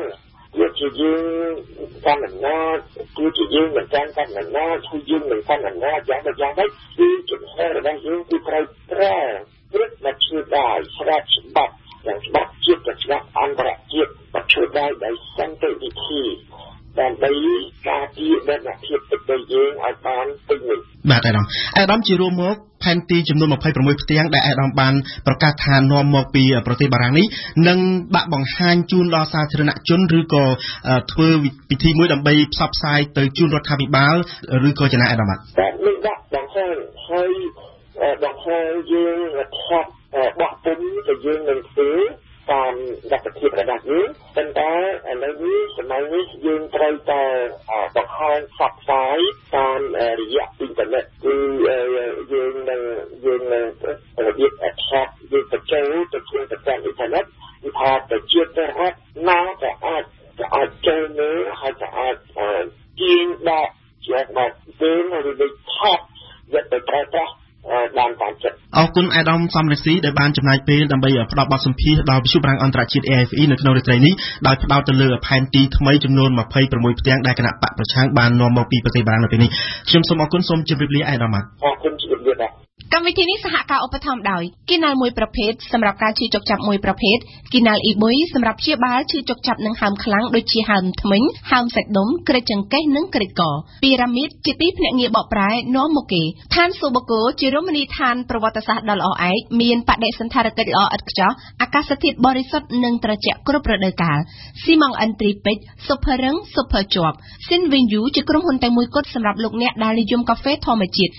គឺជាយើងកាន់អំណាចគឺជាយើងមិនកាន់កាន់អំណាចគឺយើងមិនកាន់អំណាចយ៉ាងដូចយ៉ាងនេះគឺជំហររបស់យើងគឺត្រូវប្រើព្រឹកមកជួយដែរស្រាប់ច្បាប់យ៉ាងច្បាប់ជាតិនិងច្បាប់អន្តរជាតិមកជួយដែរដោយសន្តិវិធីដើម្បីការពារដំណាភាពទឹកដីយើងឲ្យបានពេញលេញបាទអាដាមអាដាមជារួមមកផែនទីចំនួន26ផ្ទាំងដែលអាដាមបានប្រកាសថានាំមកពីប្រទេសបារាំងនេះនឹងដាក់បង្ហាញជូនដល់សាធារណជនឬក៏ធ្វើពិធីមួយដើម្បីផ្សព្វផ្សាយទៅជូនរដ្ឋាភិបាលឬក៏ចំណាយអាដាមបាទនឹងដាក់បង្ហាញហើយបង្ហាញយើងថាបោះពុំទៅយើងនឹងធ្វើតាមលទ្ធភាពរបស់យើងប៉ុន្តែឥឡូវនេះសម័យនេះយើងត្រូវតែបង្ហាញផ្សព្វផ្សាយតាមរយៈអ៊ីនធឺណិតគឺយើងនឹងយើងនឹងរបៀបអត្ថយើងបញ្ចូលទៅក្នុងប្រព័ន្ធអ៊ីនធឺណិតគឺថាប្រជាពលរដ្ឋណាក៏អាចក៏អាចចូលមើលហើយក៏អាចទាញដកជាមកពេលឬដូចថតយកទៅប្រើប្រាស់បានតាមចិត្តអរគុណអាដាមសំរងស៊ីដែលបានចំណាយពេលដើម្បីផ្ដល់បទសម្ភាសន៍ដល់វិទ្យុបារាំងអន្តរជាតិ A F E នៅក្នុងរាត្រីនេះដោយផ្ដោតទៅលើផែនទីថ្មីចំនួន26ផ្ទាំងដែលគណៈបកប្រឆាំងបាននាំមកពីប្រទេសបារាំងនៅពេលនេះខ្ញុំសូមអរគុណសូមជម្រាបលាអាដាមអរគុណជម្រាបលាបាទកម្មវិធីនេះសហការឧបត្ថម្ភដោយគីណាល់មួយប្រភេទសម្រាប់ការឈឺចុកចាប់មួយប្រភេទគីណាល់អ៊ីបុយសម្រាប់ព្យាបាលឈឺចុកចាប់និងហើមខ្លាំងដូចជាហើមធ្មេញហើមសាច់ដុំក្រិចចង្កេះនិងក្រិចកពីរ៉ាមីតជាទីភ្នាក់ងារបកប្រែនាំមកគេឋានសូបូកូជារមណីយដ្ឋានប្រវត្តិសាស្ត្រដ៏ល្អឯកមានបដិសណ្ឋារកិច្ចល្អឥតខ្ចោះអាកាសធាតុបរិសុទ្ធនិងត្រជាក់គ្រប់រដូវកាលស៊ីម៉ង់អិនទ្រីពេជ្រស៊ុបភរឹងស៊ុបភជាប់ស៊ីនវិញយូជាក្រុមហ៊ុនតែមួយគត់សម្រាប់លោកអ្នកដែលនិយមកាហ្វេធម្មជាតិ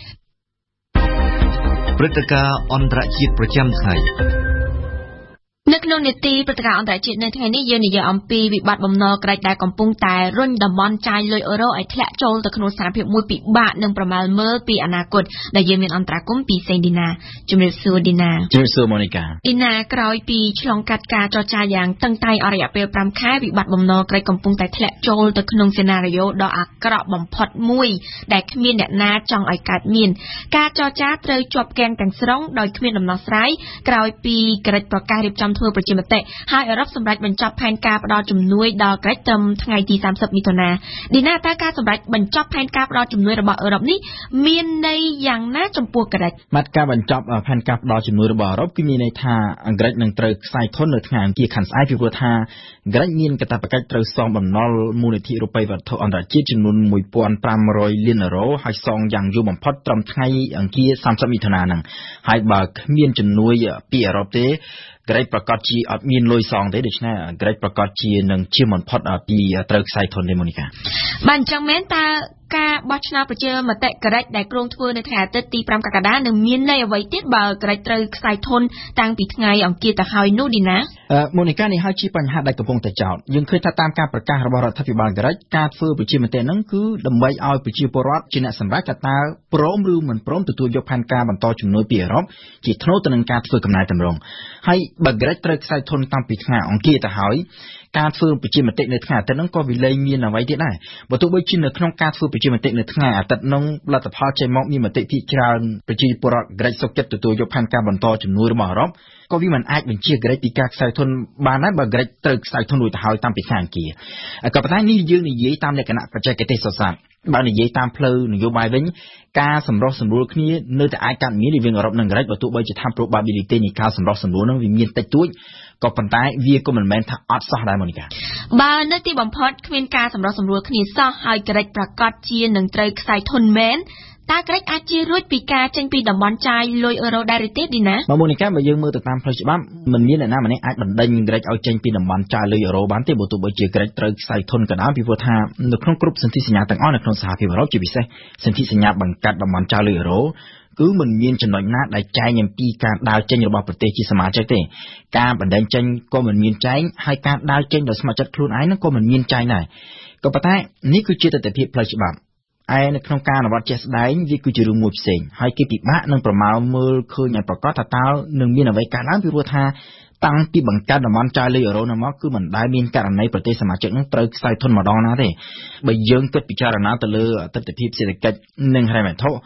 ព្រឹត្តិការណ៍អន្តរជាតិប្រចាំថ្ងៃនៅក្នុងនេតិព្រឹត្តិការណ៍អន្តរជាតិនៅថ្ងៃនេះយើងនិយាយអំពីវិបត្តិបំណុលក្រិចដែលកំពុងតែរុញតំបន់ចាយលុយអឺរ៉ូឲ្យធ្លាក់ចូលទៅក្នុងស្ថានភាពមួយពិបាកនិងប្រមាលមើលពីអនាគតដែលយើងមានអន្តរាគមន៍ពីសេងឌីណាជំរាបសួរឌីណាជំរាបសួរម៉ូនីកាឌីណាក្រោយពីឆ្លងកាត់ការចរចាយ៉ាងតឹងតែងអស់រយៈពេលប្រាំខែវិបត្តិបំណុលក្រិចកំពុងតែធ្លាក់ចូលទៅក្នុងសេណារីយ៉ូដ៏អាក្រក់បំផុតមួយដែលគ្មានអ្នកណាចង់ឲ្យកើតមានការចរចាត្រូវជាប់គាំងទាំងស្រុងដោយគ្មានដំណោះស្រាយក្រោយពីក្រិចប្រកាសរៀបចំធ្វើប្រជាមតិហើយអឺរ៉ុបសម្រេចបញ្ចប់ផែនការផ្តល់ជំនួយដល់ក្រិចត្រឹមថ្ងៃទីសាមសិបមិថុនាឌីណាតើការសម្រេចបញ្ចប់ផែនការផ្តល់ជំនួយរបស់អឺរ៉ុបនេះមានន័យយ៉ាងណាចំពោះក្រិចមាត់ការបញ្ចប់ផែនការផ្តល់ជំនួយរបស់អឺរ៉ុបគឺមានន័យថាអង់គ្លេសនឹងត្រូវខ្សែធននៅថ្ងៃអង្គារខាងស្អែកពីព្រោះថាក្រិចមានកាតព្វកិច្ចត្រូវសងបំណុលមូលនិធិរូបិយវត្ថុអន្តរជាតិចំនួនមួយពាន់ប្រាំរយលានអឺរ៉ូហើយសងយ៉ាងយូរបំផុតត្រឹមថ្ងៃអង្គារសាមសិបមិថុនាហ្នឹងហើយបើគ្មានជំនួយពីអឺរ៉ុបទេក្រិចប្រកាសជាអត់មានលុយសងទេដូច្នេះក្រិចប្រកាសជានឹងជាបំផុតពីត្រូវខ្សែធនទេម៉ូនីកាបាទអញ្ចឹងមែនតើការបោះឆ្នោតប្រជាមតិក្រិចដែលគ្រោងធ្វើនៅថ្ងៃអាទិត្យទីប្រាំកក្កដានឹងមានន័យអ្វីទៀតបើក្រិចត្រូវខ្សែធនតាំងពីថ្ងៃអង្គារទៅហើយនោះឌីណាម៉ូនីកានេះហើយជាបញ្ហាដែលកំពុងតែចោទយើងឃើញថាតាមការប្រកាសរបស់រដ្ឋាភិបាលក្រិចការធ្វើប្រជាមតិហ្នឹងគឺដើម្បីឲ្យប្រជាពលរដ្ឋជាអ្នកសម្រេចថាតើព្រមឬមិនព្រមទទួលយកផែនការបន្តជំនួយពីអឺរ៉ុបជាថ្នូរទៅនឹងការធ្វើកំណែតម្រង់ហើយបើក្រិចត្រូវខ្សែធនតាំងពីថ្ងៃអង្គារទៅហើយការធ្វើប្រជាមតិនៅថ្ងៃអាទិត្យហ្នឹងក៏វាលែងមានអ្វីទៀតដែរបើទោះបីជានៅក្នុងការធ្វើប្រជាមតិនៅថ្ងៃអាទិត្យហ្នឹងលទ្ធផលចេញមកមានមតិភាគច្រើនប្រជាពលរដ្ឋក្រិចសុខចិត្តទទួលយកផែនការបន្តជំនួយរបស់អឺរ៉ុបក៏វាមិនអាចបញ្ជាក្រិចពីការខ្សែធនបានដែរបើក្រិចត្រូវខ្សែធនរួចទៅហើយតាំងពីថ្ងៃអង្គារក៏ប៉ុន្តែនេះយើងនិយាយតាមលក្ខណៈបច្ចេកទេសសាស្ត្របើនិយាយតាមផ្លូវនយោបាយវិញការសម្រុះសម្រួលគ្នានៅតែអាចកើតមានរវាងអឺរ៉ុបនិងក្រិចបើទោះបីជាថា probability នៃការសម្រុះសម្រួលហ្នឹងវាមានតិចតួចក៏ប៉ុន្តែវាក៏មិនមែនថាអត់សោះដែរម៉ូនីកាបើនៅទីបំផុតគ្មានការសម្រុះសម្រួលគ្នាសោះហើយក្រិចប្រកាសជានឹងត្រូវខ្សែធនមែនតើក្រិចអាចជារួចពីការចេញពីតំបន់ចាយលុយអឺរ៉ូដែរឬទេឌីណាម៉ូនីកាបើយើងមើលទៅតាមផ្លូវច្បាប់មិនមានអ្នកណាម្នាក់អាចបណ្ដេញក្រិចឲ្យចេញពីតំបន់ចាយលុយអឺរ៉ូបានទេបើទោះបីជាក្រិចត្រូវខ្សែធនក៏ដោយពីព្រោះថានៅក្នុងគ្រប់សន្ធិសញ្ញាទាំងអស់នៅក្នុងសហភាពអឺរ៉ុបជាពិសេសសន្ធិសញ្ញាបង្កើតតំបន់ចាយលុយអឺរ៉ូគឺមិនមានចំណុចណាដែលចែងអំពីការដើរចេញរបស់ប្រទេសជាសមាជិកទេការបណ្ដេញចេញក៏មិនមានចែងហើយការដើរចេញដោយស្ម័គ្រចិត្តខ្លួនឯងហ្នឹងក៏មិនមានចែងដែរក៏ប៉ុន្តែនេះគឺជាទស្សនវិជ្ជាផ្លូវច្បាប់ឯនៅក្នុងការអនុវត្តជាក់ស្ដែងវាគឺជារឿងមួយផ្សេងហើយគេពិបាកនឹងប្រមាលមើលឃើញឲ្យប្រកាសថាតើនឹងមានអ្វីកើតឡើងពីព្រោះថាតាំងពីបង្កើតតំបន់ចាយលុយអឺរ៉ូនោះមកគឺមិនដែលមានករណីប្រទេសសមាជិកនឹងត្រូវខ្សែធនម្ដងណាទេបើយើងគិតពិចារណាទៅលើទស្សនវិជ្ជាសេដ្ឋកិច្ចនិងហិរញ្ញវត្ថុ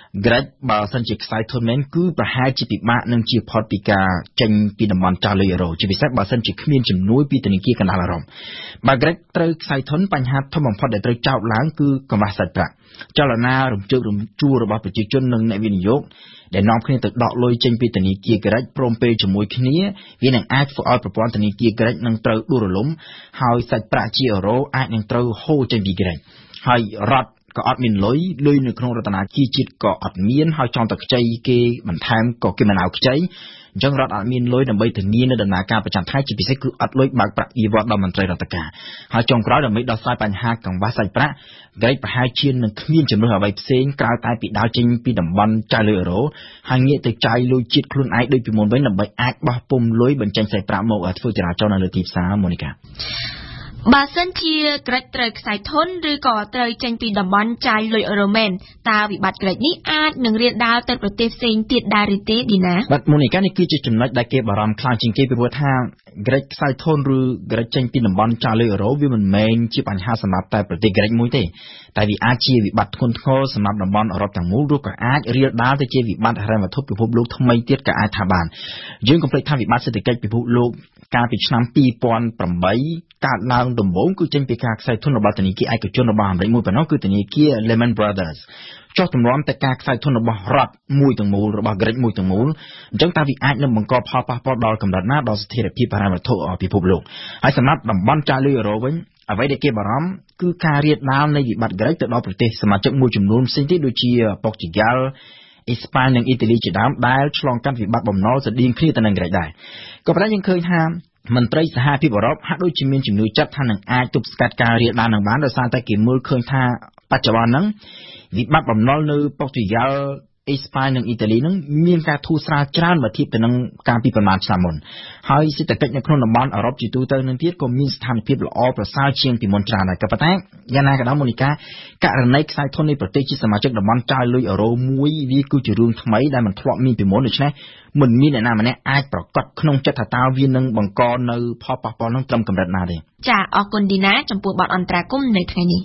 Greg បើសិនជាខ្សែធនមែនគឺប្រហែលជាពិបាកនឹងជាផុតពីការចេញពីតំបន់ចាស់លុយអឺរ៉ូជាពិសេសបើសិនជាគ្មានជំនួយពីធនាគារកណ្ដាលអារម្មណ៍បើ Greg ត្រូវខ្សែធនបញ្ហាធំបំផុតដែលត្រូវចោទឡើងគឺកង្វះសាច់ប្រាក់ចលនារំជើបរំជួលរបស់ប្រជាជននិងអ្នកវិនិយោគដែលនាំគ្នាទៅដកលុយចេញពីធនាគារ Greg ព្រមពេលជាមួយគ្នាវានឹងអាចធ្វើឲ្យប្រព័ន្ធធនាគារ Greg នឹងត្រូវដួលរលំហើយសាច់ប្រាក់ជាអឺរ៉ូអាចនឹងត្រូវហូរចេញពី Greg ហើយរដ្ឋក៏អត់មានលុយលុយនៅក្នុងរដ្ឋាភិបាលជាតិក៏អត់មានហើយចង់តែខ្ចីគេបន្ថែមក៏គេមិនឲ្យខ្ចីអញ្ចឹងរដ្ឋអត់មានលុយដើម្បីធានានៅដំណើរការប្រចាំថ្ងៃជាពិសេសគឺអត់លុយបើកប្រាក់បៀវត្សដល់មន្ត្រីរដ្ឋការហើយចុងក្រោយដើម្បីដោះស្រាយបញ្ហាកង្វះសាច់ប្រាក់ Greg ប្រហែលជានឹងគ្មានជំរឿនអ្វីផ្សេងក្រៅតែពីដើរចេញពីតំបន់ចាយលុយអឺរ៉ូហើយងាកទៅចាយលុយជាតិខ្លួនឯងដូចពីមុនវិញដើម្បីអាចបោះពុម្ពលុយបញ្ចេញសាច់ប្រាក់មកធ្វើចរាចរណ៍នៅលើទីផ្សារម៉ូនីកាបើសិនជា Greg ត្រូវខ្សែធនឬក៏ត្រូវចេញពីតំបន់ចាយលុយអឺរ៉ូមែនតើវិបត្តិ Greg នេះអាចនឹងរាលដាលទៅប្រទេសផ្សេងទៀតដែរឬទេឌីណាបាទម៉ូនីកានេះគឺជាចំណុចដែលគេបារម្ភខ្លាំងជាងគេពីព្រោះថា Greg ខ្សែធនឬ Greg ចេញពីតំបន់ចាយលុយអឺរ៉ូវាមិនមែនជាបញ្ហាសម្រាប់តែប្រទេស Greg មួយទេតែវាអាចជាវិបត្តិធ្ងន់ធ្ងរសម្រាប់តំបន់អឺរ៉ុបទាំងមូលឬក៏អាចរាលដាលទៅជាវិបត្តិហិរញ្ញវត្ថុពិភពលោកថ្មីទៀតក៏អាចថាបានយើងកុំភ្លេចថាវិបត្តិសេដ្ឋកិច្ចពិភពលោកកាលពីឆ្នាំពីរពាន់ប្រាំបីកើតឡើងដំបូងគឺចេញពីការខ្សែធនរបស់ធនាគារឯកជនរបស់អាមេរិកមួយប៉ុណ្ណោះគឺធនាគារ Lehman Brothers ចុះទម្រាំតែការខ្សែធនរបស់រដ្ឋមួយទាំងមូលរបស់ Greg មួយទាំងមូលអញ្ចឹងតើវាអាចនឹងបង្កផលប៉ះពាល់ដល់កម្រិតណាដល់ស្ថិរភាពហិរញ្ញវត្ថុពិភពលោកហើយសម្រាប់តំបន់ចាយលុយអឺរ៉ូវិញអ្វីដែលគេបារម្ភគឺការរាលដាលនៃវិបត្តិ Greg ទៅដល់ប្រទេសសមាជិកមួយចំនួនផ្សេងទៀតដូចជាប៉ុកទីហ្គាល់អេស្ប៉ាញនិងអ៊ីតាលីជាដើមដែលឆ្លងកាត់វិបត្តិបំណុលស្តៀងគ្នាទៅនឹង Greg ដែរក៏ប៉ុន្តែយើងឃើញថាមន្ត្រីសហភាពអឺរ៉ុបហាក់ដូចជាមានជំនឿចិត្តថានឹងអាចទប់ស្កាត់ការរាលដាលនឹងបានដោយសារតែគេមើលឃើញថាបច្ចុប្បន្នហ្នឹងវិបត្តិបំណុលនៅប៉ុកទីហ្គាល់អេស្ប៉ាញនិងអ៊ីតាលីហ្នឹងមានការធូរស្រាលច្រើនបើធៀបទៅនឹងកាលពីប្រហែលឆ្នាំមុនហើយសេដ្ឋកិច្ចនៅក្នុងតំបន់អឺរ៉ុបជាទូទៅនឹងទៀតក៏មានស្ថានភាពល្អប្រសើរជាងពីមុនច្រើនដែរក៏ប៉ុន្តែយ៉ាងណាក៏ដោយម៉ូនីកាករណីខ្សែធននៃប្រទេសជាសមាជិកតំបន់ចាយលុយអឺរ៉ូមួយវាគឺជារឿងថ្មីដែលមិនធ្លាប់មានពីមុនដូច្នេះមិនមានអ្នកណាម្នាក់អាចប្រកាសក្នុងចិត្តថាតើវានឹងបង្កនៅផលប៉ះពាល់នឹងត្រឹមកម្រិតណាទេចាអរគុណឌីណាចំពោះបទអន្តរាគមន៍នៅថ្ងៃនេះ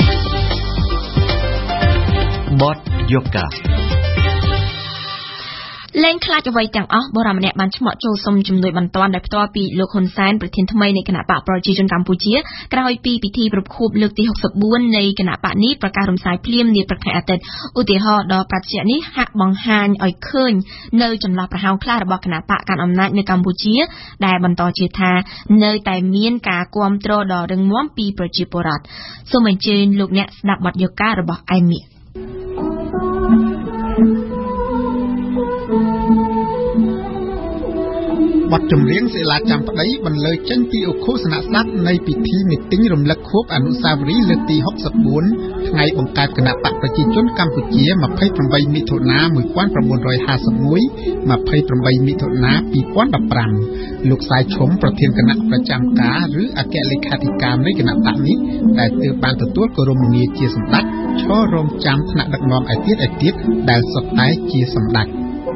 បទយូកាលែងខ្លាចអ្វីទាំងអស់បរិម្នាក់បានឆ្មក់ចូលសុំជំនួយបន្ទាន់ដោយផ្ទាល់ពីលោកហ៊ុនសែនប្រធានថ្មីនៃគណៈបកប្រជាជនកម្ពុជាក្រោយពីពិធីប្រពខួបលើកទីហុកសិបបួននៃគណៈបកនេះប្រកាសរំសាយភ្លាមនាព្រឹកថ្ងៃអាទិត្យឧទាហរណ៍ដ៏ប្រតិនេះហាក់បង្ហាញឲ្យឃើញនៅចន្លោះប្រហោងខ្លះរបស់គណៈបកកាន់អំណាចនៅកម្ពុជាដែលបន្តជឿថានៅតែមានការគាំទ្រដ៏រឹងមាំពីប្រជាពលរដ្ឋសូមអញ្ជើញលោកអ្នកស្ដាប់បទយូការបស់អែមៀបទចម្រៀងសិលាចាំប្តីបន្លឺចេញពីឧឃោសនស្ដាប់នៃពិធីមីទីងរំលឹកខួបអនុស្សាវរីយ៍លើកទីហុកសិបបួនថ្ងៃបង្កើតគណៈបកប្រជាជនកម្ពុជា ម្ភៃប្រាំបីមិថុនា១៩៥១ ម្ភៃប្រាំបីមិថុនា២០១៥លោកសាយឈុំប្រធានគណៈប្រចាំការឬអគ្គលេខាធិការនៃគណៈបកនេះដែលទើបបានទទួលគោរមងារជាសម្ដេចឈររងចាំថ្នាក់ដឹកនាំឯទៀតឯទៀតដែលសុទ្ធតែជាសម្ដេច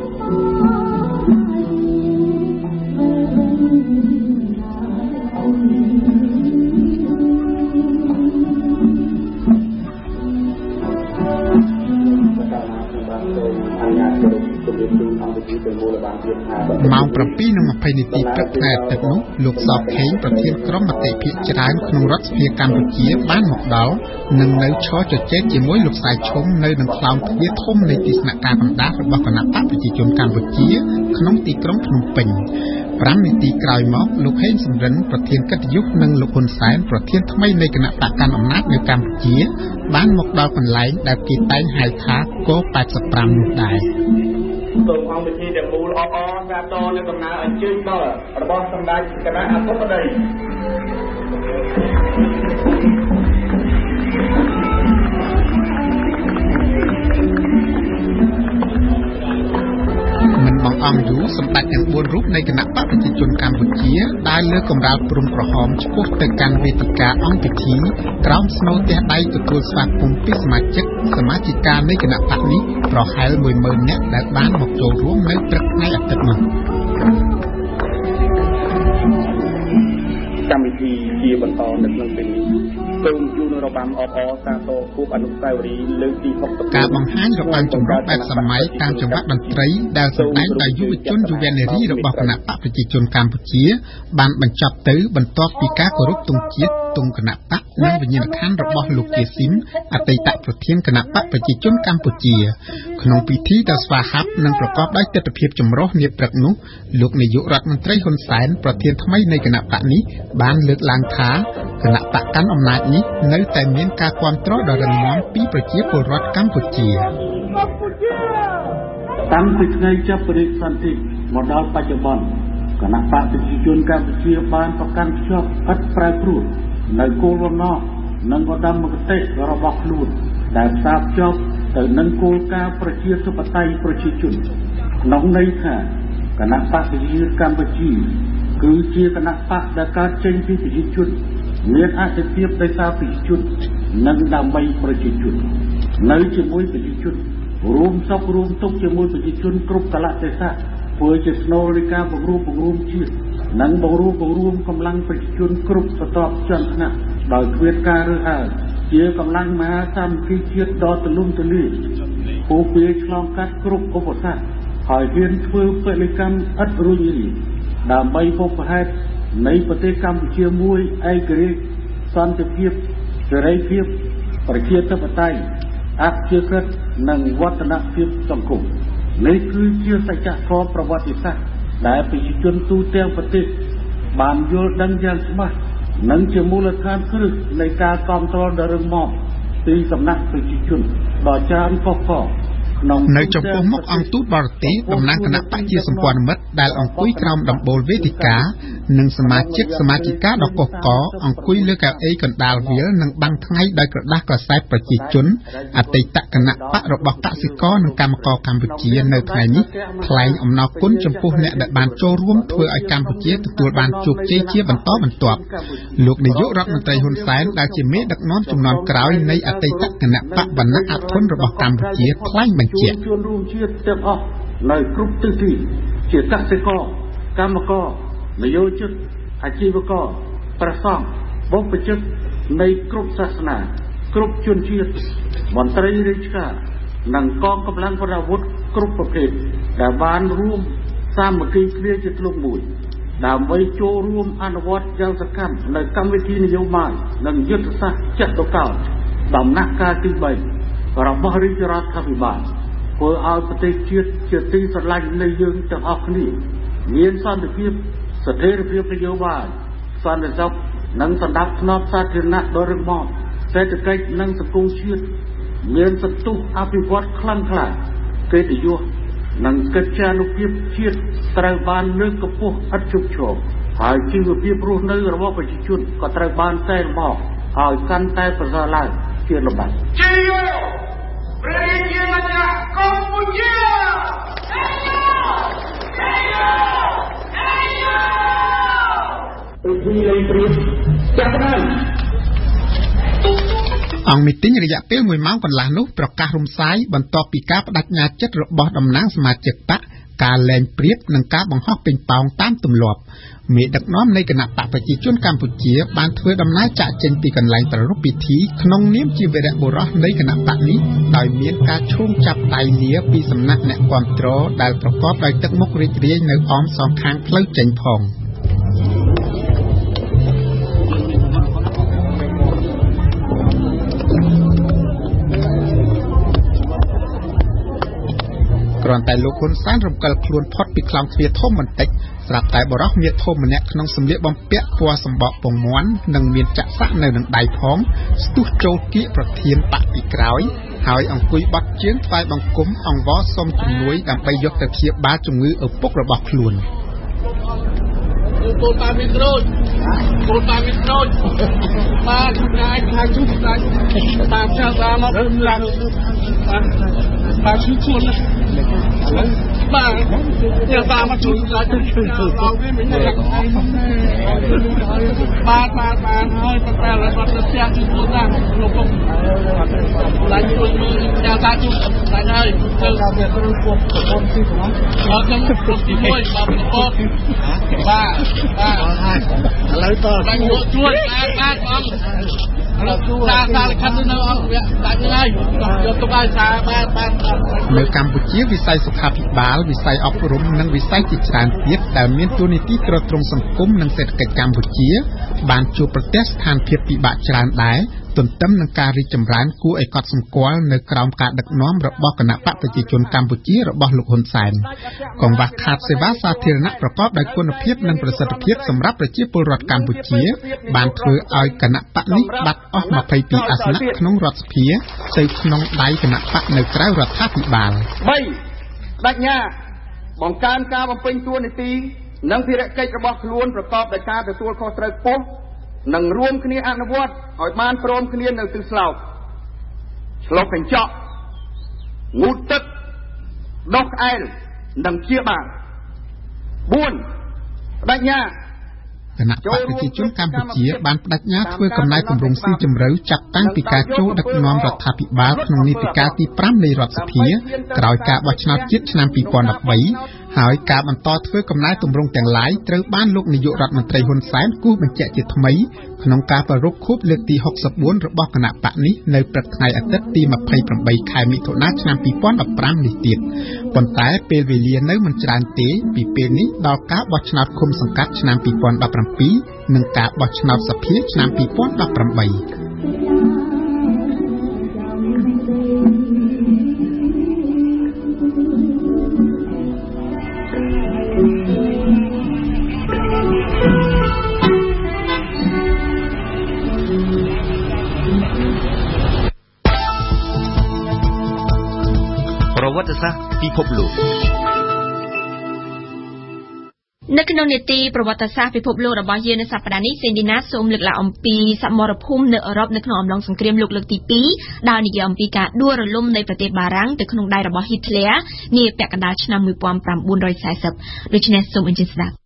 ម៉ោងប្រាំពីរ និងម្ភៃនាទីព្រឹកថ្ងៃអាទិត្យនោះលោកសោកខេងប្រធានក្រុមមតិភាគច្រើនក្នុងរដ្ឋសភាកម្ពុជាបានមកដល់និងនៅឈរជជែកជាមួយលោកសាយឈុំនៅនឹងខ្លោងទ្វារធំនៃទីស្នាក់ការកណ្ដាលរបស់គណៈបកប្រជាជនកម្ពុជាក្នុងទីក្រុងភ្នំពេញប្រាំនាទីក្រោយមកលោកហេងសំរិនប្រធានកិត្តិយសនិងលោកហ៊ុនសែនប្រធានថ្មីនៃគណៈបកកាន់អំណាចនៅកម្ពុជាបានមកដល់កន្លែងដែលគេតែងហៅថាកប៉ែតសិបប្រាំនោះដែរសូមអង្គពិធីទាំងមូលអបអរសាទរនៅដំណើរអញ្ជើញដល់របស់សម្ដេចគណៈអធិបតីមិនបងអង្គយូសម្ដេចទាំងបួនរូបនៃគណៈបកប្រជាជនកម្ពុជាដើរលើកម្រាលព្រំក្រហមឆ្ពោះទៅកាន់វេទិកាអង្គពិធីក្រោមស្នូលទះដៃទទួលស្វាគមន៍ពីសមាជិកសមាជិកានៃគណៈបកនេះប្រហែល មួយម៉ឺន នាក់ដែលបានមកចូលរួមនៅព្រឹកថ្ងៃអាទិត្យនេះកម្មវិធីជាបន្តនៅក្នុងពេលនេះសូមជូនរបាំអបអរសាទរគូបអនុស្សាវរីយ៍លើកទីហុកសិបការបង្ហាញរបាំចម្រុះបែបសម័យតាមចង្វាក់តន្ត្រីដែលសម្ដែងដោយយុវជនយុវនារីរបស់គណៈបកប្រជាជនកម្ពុជាបានបញ្ចប់ទៅបន្ទាប់ពីការគោរពទង់ជាតិទង់គណៈបកនិងវិញ្ញាណក្ខន្ធរបស់លោកជាស៊ីមអតីតប្រធានគណៈបកប្រជាជនកម្ពុជាក្នុងពិធីដ៏ស្វាហាប់និងប្រកបដោយទិដ្ឋភាពចម្រុះនាព្រឹកនោះលោកនាយករដ្ឋមន្ត្រីហ៊ុនសែនប្រធានថ្មីនៃគណៈបកនេះបានលើកឡើងថាគណៈបកកាន់អំណាចនេះនៅតែមានការគាំទ្រដ៏រឹងមាំពីប្រជាពលរដ្ឋកម្ពុជាតាំងពីថ្ងៃចាប់បរិយាសន្តិមកដល់បច្ចុប្បន្នគណៈបកប្រជាជនកម្ពុជាបានប្រកាន់ខ្ជាប់ឥតប្រែប្រួលនៅគោលបំណងនិងឧត្តមគតិរបស់ខ្លួនដែលផ្សារភ្ជាប់ទៅនឹងគោលការណ៍ប្រជាធិបតេយ្យប្រជាជនក្នុងន័យថាគណៈបកប្រជាជនកម្ពុជាគឺជាគណៈបកដែលកើតចេញពីប្រជាជនមានអធិភាពដោយសារប្រជាជននិងដើម្បីប្រជាជននៅជាមួយប្រជាជនរួមសុខរួមទុក្ខជាមួយប្រជាជនគ្រប់កលៈទេសៈធ្វើជាស្នូលនៃការបង្រួបបង្រួមជាតិនិងបង្រួបបង្រួមកម្លាំងប្រជាជនគ្រប់ស្រទាប់ជាន់ថ្នាក់ដោយគ្មានការរើសអើងជាកម្លាំងមហាសាមគ្គីជាតិដ៏ទូលំទូលាយពោពេឆ្លងកាត់គ្រប់ឧបសគ្គហើយហ៊ានធ្វើពលកម្មឥតរួញរាដើម្បីបុព្វហេតុនៃប្រទេសកម្ពុជាមួយឯករាជ្យសន្តិភាពសេរីភាពប្រជាធិបតេយ្យអព្យាក្រឹតនិងវឌ្ឍនភាពសង្គមនេះគឺជាសច្ចធម៌ប្រវត្តិសាស្ត្រដែលប្រជាជនទូទាំងប្រទេសបានយល់ដឹងយ៉ាងច្បាស់និងជាមូលដ្ឋានគ្រឹះនៃការគាំទ្រដ៏រឹងមាំពីសំណាក់ប្រជាជនដ៏ច្រើនកុះករនៅចំពោះមុខអង្គទូតបរទេសតំណាងគណៈបកជាសម្ព័ន្ធមិត្តដែលអង្គុយក្រោមដំបូលវេទិកានិងសមាជិកសមាជិកាដ៏កុះករអង្គុយលើកៅអីកណ្ដាលវាលនិងបាំងថ្ងៃដោយក្រដាស់ក្រសែប្រជាជនអតីតគណៈបករបស់កសិករនិងកម្មករកម្ពុជានៅថ្ងៃនេះថ្លែងអំណរគុណចំពោះអ្នកដែលបានចូលរួមធ្វើឲ្យកម្ពុជាទទួលបានជោគជ័យជាបន្តបន្ទាប់លោកនាយករដ្ឋមន្ត្រីហ៊ុនសែនដែលជាមេដឹកនាំជំនាន់ក្រោយនៃអតីតគណៈបកវណ្ណៈអធនរបស់កម្ពុជាថ្លែងបញ្ជាក់ជនរួមជាតិទាំងអស់នៅគ្រប់ទិសទីជាកសិករកម្មករនយោជិតអាជីវករព្រះសង្ឃបុព្វជិតនៃគ្រប់សាសនាគ្រប់ជនជាតិមន្ត្រីរាជការនិងកងកម្លាំងប្រដាប់អាវុធគ្រប់ប្រភេទដែលបានរួមសាមគ្គីគ្នាជាធ្លុងមួយដើម្បីចូលរួមអនុវត្តយ៉ាងសកម្មនៅកម្មវិធីនយោបាយនិងយុទ្ធសាស្ត្រចាត់តុកោដំណាក់កាលទីបីរបស់រាជរដ្ឋាភិបាលធ្វើឲ្យប្រទេសជាតិជាទីស្រឡាញ់នៃយើងទាំងអស់គ្នាមានសន្តិភាពស្ថិរភាពនយោបាយសន្តិសុខនិងសណ្ដាប់ធ្នាប់សាធារណៈដ៏រឹងមាំសេដ្ឋកិច្ចនិងសង្គមជាតិមានសន្ទុះអភិវឌ្ឍខ្លាំងក្លាកិត្តិយសនិងកិត្យានុភាពជាតិត្រូវបានលើកកម្ពស់ឥតឈប់ឈរហើយជីវភាពរស់នៅរបស់ប្រជាជនក៏ត្រូវបានកែលម្អឲ្យកាន់តែប្រសើរឡើងជាលំដាប់ប្រជាជាតិកម្ពុជាអង្គមីទីងរយៈពេលមួយម៉ោងកន្លះនោះប្រកាសរំសាយបន្ទាប់ពីការបដិញ្ញាចិត្តរបស់តំណាងសមាជិកបកការលែងព្រៀបនិងការបង្ហោះពេញប៉ោងតាមទម្លាប់មេដឹកនាំនៃគណៈបកប្រជាជនកម្ពុជាបានធ្វើដំណើរចាកចេញពីកន្លែងប្រារព្ធពិធីក្នុងនាមជាវីរបុរសនៃគណៈបកនេះដោយមានការឈោងចាប់ដៃលាពីសំណាក់អ្នកគាំទ្រដែលប្រកបដោយទឹកមុខរីករាយនៅអមសងខាងផ្លូវចេញផងគ្រាន់តែលោកហ៊ុនសែនរំកិលខ្លួនផុតពីខ្លោងទ្វារធំបន្តិចស្រាប់តែបរិះមាធំម្នាក់ក្នុងសម្លៀកបំពាក់ពណ៌សម្បកពងមាន់និងមានចាក់សាក់នៅនឹងដៃផងស្ទុះចូលគៀកប្រធានបកពីក្រោយហើយអង្គុយបត់ជើងថ្វាយបង្គំអង្វរសុំជំនួយដើម្បីយកទៅព្យាបាលជំងឺឪពុករបស់ខ្លួនគោលតាមមានក្រូចគោលតាមមានក្រូចបាទថ្ងៃខាងជួយស្ដាយតាមចាស់តាមមកឡើងបាទជួយជួយណាបាទយកតាមមកជួយស្ដាយទៅជួយទៅវិញមិនได้បាទបាទបាទហើយប៉ុន្តែឥឡូវគាត់ទៅផ្ទះជួយណាលោកពុកឡើងជួយមើលចាំតាជួយស្ដាយហើយទៅដល់វាគ្រូពុកប្រពន្ធទីផងអត់ខ្ញុំពុកទីមួយបាទប្រពន្ធបាទបាទឥឡូវតើជួយជួយបាទបាទបងសាសាលខិតនៅអង្គវៈដាច់ហើយយកទុកឲ្យសាបានបាននៅកម្ពុជាវិស័យសុខាភិបាលវិស័យអប់រំនិងវិស័យជាច្រើនទៀតដែលមានតួនាទីទ្រទ្រង់សង្គមនិងសេដ្ឋកិច្ចកម្ពុជាបានជួបប្រទះស្ថានភាពពិបាកច្រើនដែរទន្ទឹមនឹងការរីកចម្រើនគួរឲ្យកត់សម្គាល់នៅក្រោមការដឹកនាំរបស់គណៈបកប្រជាជនកម្ពុជារបស់លោកហ៊ុនសែនកង្វះខាតសេវាសាធារណៈប្រកបដោយគុណភាពនិងប្រសិទ្ធភាពសម្រាប់ប្រជាពលរដ្ឋកម្ពុជាបានធ្វើឲ្យគណៈបកនេះបាត់អស់ម្ភៃពីរអាសនៈក្នុងរដ្ឋសភាទៅក្នុងដៃគណៈបកនៅក្រៅរដ្ឋាភិបាលបីបញ្ញាបង្កើនការបំពេញតួនាទីនិងភារកិច្ចរបស់ខ្លួនប្រកបដោយការទទួលខុសត្រូវខ្ពស់និងរួមគ្នាអនុវត្តឲ្យបានព្រមគ្នានៅទិសស្លោកឆ្លុះកញ្ចក់ងូតទឹកដុសក្អែលនិងជាបានបួនបដិញ្ញាគណៈបកប្រជាជនកម្ពុជាបានបដិញ្ញាធ្វើកំណែទម្រង់ស៊ីជម្រៅចាប់តាំងពីការចូលដឹកនាំរដ្ឋាភិបាលក្នុងនីតិកាលទីប្រាំនៃរដ្ឋសភាក្រោយការបោះឆ្នោតជាតិឆ្នាំពីរពាន់ដប់បីហើយការបន្តធ្វើកំណែទម្រង់ទាំងឡាយត្រូវបានលោកនាយករដ្ឋមន្ត្រីហ៊ុនសែនគូសបញ្ជាក់ជាថ្មីក្នុងការប្រារព្ធខួបលើកទីហុកសិបបួនរបស់គណៈបកនេះនៅព្រឹកថ្ងៃអាទិត្យទីម្ភៃប្រាំបីខែមិថុនាឆ្នាំពីរពាន់ដប់ប្រាំនេះទៀតប៉ុន្តែពេលវេលានៅមិនច្រើនទេពីពេលនេះដល់ការបោះឆ្នោតឃុំសង្កាត់ឆ្នាំពីរពាន់ដប់ប្រាំពីរនិងការបោះឆ្នោតសភាឆ្នាំពីរពាន់ដប់ប្រាំបីប្រវត្តិសាស្ត្រពិភពលោកនៅក្នុងនីតិប្រវត្តិសាស្ត្រពិភពលោករបស់យើងនៅសប្តាហ៍នេះសេនឌីណាសូមលើកឡើងអំពីសមរភូមិនៅអឺរ៉ុបនៅក្នុងអំឡុងសង្គ្រាមលោកលើកទីពីរដោយនិយាយអំពីការដួលរលំនៃប្រទេសបារាំងទៅក្នុងដៃរបស់ Hitler នាពាក់កណ្ដាលឆ្នាំmột nghìn tám trăm bốn mươiដូច្នេះសូមអញ្ជើញស្ដាប់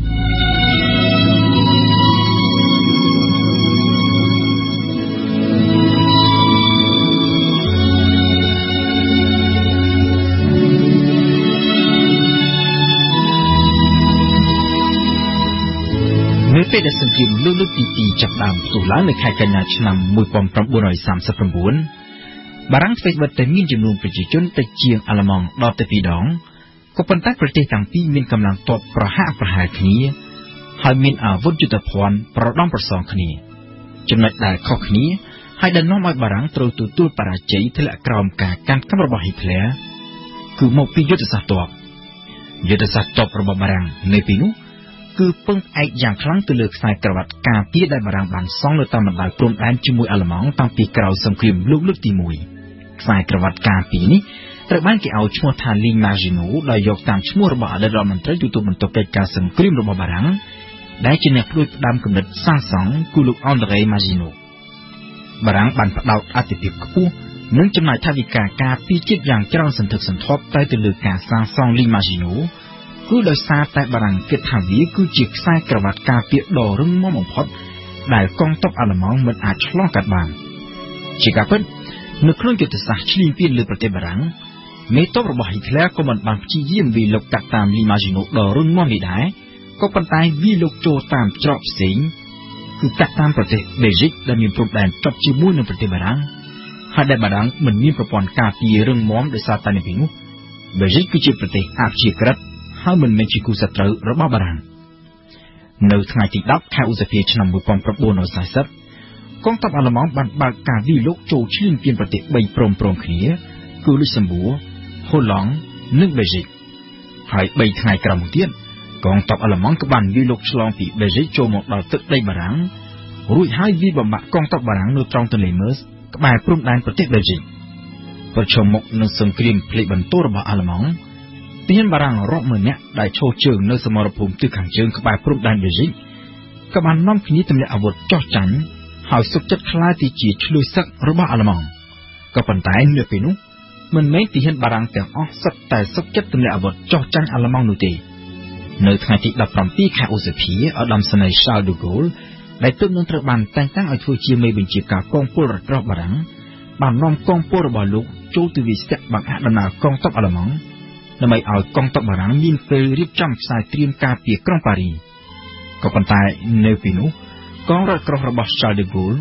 នៅពេលដែលសង្គ្រាមលោកលើកទីពីរចាប់ផ្ដើមផ្ទុះឡើងនៅខែកញ្ញាឆ្នាំmột nghìn tám trăm ba mươi chínបារាំងធ្វើបិទតែមានចំនួនប្រជាជនតិចជាងអាល្លឺម៉ង់ដល់ទៅពីរដងក៏ប៉ុន្តែប្រទេសទាំងពីរមានកម្លាំងទ័ពប្រហាក់ប្រហែលគ្នាហើយមានអាវុធយុទ្ធភ័ណ្ឌប្រដងប្រសងគ្នាចំណុចដែលខុសគ្នាហើយដែលនាំឲ្យបារាំងត្រូវទទួលបរាជ័យធ្លាក់ក្រោមការកាន់កាប់របស់ Hitler គឺមកពីយុទ្ធសាស្ត្រទ័ពយុទ្ធសាស្ត្រទ័ពរបស់បារាំងនៅពីនោះគឺពឹងផ្អែកយ៉ាងខ្លាំងទៅលើខ្សែក្រវ៉ាត់ការពារដែលបារាំងបានសង់នៅតាមបណ្ដោយព្រំដែនជាមួយអាល្លឺម៉ង់តាំងពីក្រោយសង្គ្រាមលោកលើកទីមួយខ្សែក្រវ៉ាត់ការពារនេះត្រូវបានគេឲ្យឈ្មោះថា Ligne Maginot ដោយយកតាមឈ្មោះរបស់អតីតរដ្ឋមន្ត្រីទទួលបន្ទុកកិច្ចការសង្គ្រាមរបស់បារាំងដែលជាអ្នកផ្ដួចផ្ដើមគំនិតសាងសង់គឺលោក André Maginot បារាំងបានផ្ដោតអាទិភាពខ្ពស់និងចំណាយថវិកាការពារជាតិយ៉ាងច្រើនសន្ធឹកសន្ធាប់ទៅទៅលើការសាងសង់ Ligne Maginotគឺដោយសារតែបារាំងគិតថាវាគឺជាខ្សែក្រវ៉ាត់ការពារដ៏រឹងមាំបំផុតដែលកងទ័ពអាល្លឺម៉ង់មិនអាចឆ្លងកាត់បានជាការពិតនៅក្នុងយុទ្ធសាស្ត្រឈ្លានពានលើប្រទេសបារាំងមេទ័ពរបស់ Hitler ក៏មិនបានព្យាយាមវាយលុកកាត់តាម Ligne Maginot ដ៏រឹងមាំនេះដែរក៏ប៉ុន្តែវាយលុកចូលតាមច្រកផ្សេងគឺកាត់តាមប្រទេសបេហ្ស៊ិកដែលមានព្រំដែនជាប់ជាមួយនឹងប្រទេសបារាំងហើយដែលបារាំងមិនមានប្រព័ន្ធការពាររឹងមាំដោយសារតែនៅពេលនោះបេហ្ស៊ិកគឺជាប្រទេសអព្យាក្រឹតហើយមិនមែនជាគូសត្រូវរបស់បារាំងនៅថ្ងៃទីដប់ខែឧសភាឆ្នាំmột nghìn tám trăm bốn mươiកងទ័ពអាល្លឺម៉ង់បានបើកការវាយលុកចូលឈ្លានពានប្រទេសបីព្រមព្រំគ្នាគឺលុចសំបួរហូឡង់និងបេហ្ស៊ិកហើយបីថ្ងៃក្រោយមកទៀតកងទ័ពអាល្លឺម៉ង់ក៏បានវាយលុកឆ្លងពីបេហ្ស៊ិកចូលមកដល់ទឹកដីបារាំងរួចហើយវាយបំបាក់កងទ័ពបារាំងនៅត្រង់ទន្លេមើសក្បែរព្រំដែនប្រទេសបេហ្ស៊ិកប្រឈមមុខនឹងសង្គ្រាមផ្លេចបន្ទោរបស់អាល្លឺម៉ង់ទាហានបារាំងរាប់ម៉ឺននាក់ដែលឈរជើងនៅសមរភូមិទិសខាងជើងក្បែរព្រំដែនបេហ្ស៊ិកក៏បាននាំគ្នាទម្លាក់អាវុធចោះចាញ់ហើយសុខចិត្តខ្លាចទៅជាឆ្លួយសឹករបស់អាល្លឺម៉ង់ក៏ប៉ុន្តែនៅពេលនោះមិនមែនទាហានបារាំងទាំងអស់សុទ្ធតែសុខចិត្តទម្លាក់អាវុធចោះចាញ់អាល្លឺម៉ង់នោះទេនៅថ្ងៃទីដប់ប្រាំពីរខែឧសភាឧត្តមសេនីយ៍ Charles de Gaulle ដែលទើបនឹងត្រូវបានតែងតាំងឲ្យធ្វើជាមេបញ្ជាការកងពលរដ្ឋរបស់បារាំងបាននាំកងពលរបស់លោកចូលទៅវាយស្ទាក់បង្អាក់ដំណើរកងទ័ពអាល្លឺម៉ង់ដើម្បីឲ្យកងទ័ពបារាំងមានពេលរៀបចំខ្សែត្រៀមការពារក្រុងប៉ារីក៏ប៉ុន្តែនៅពេលនោះកងរថក្រោះរបស់ Charles de Gaulle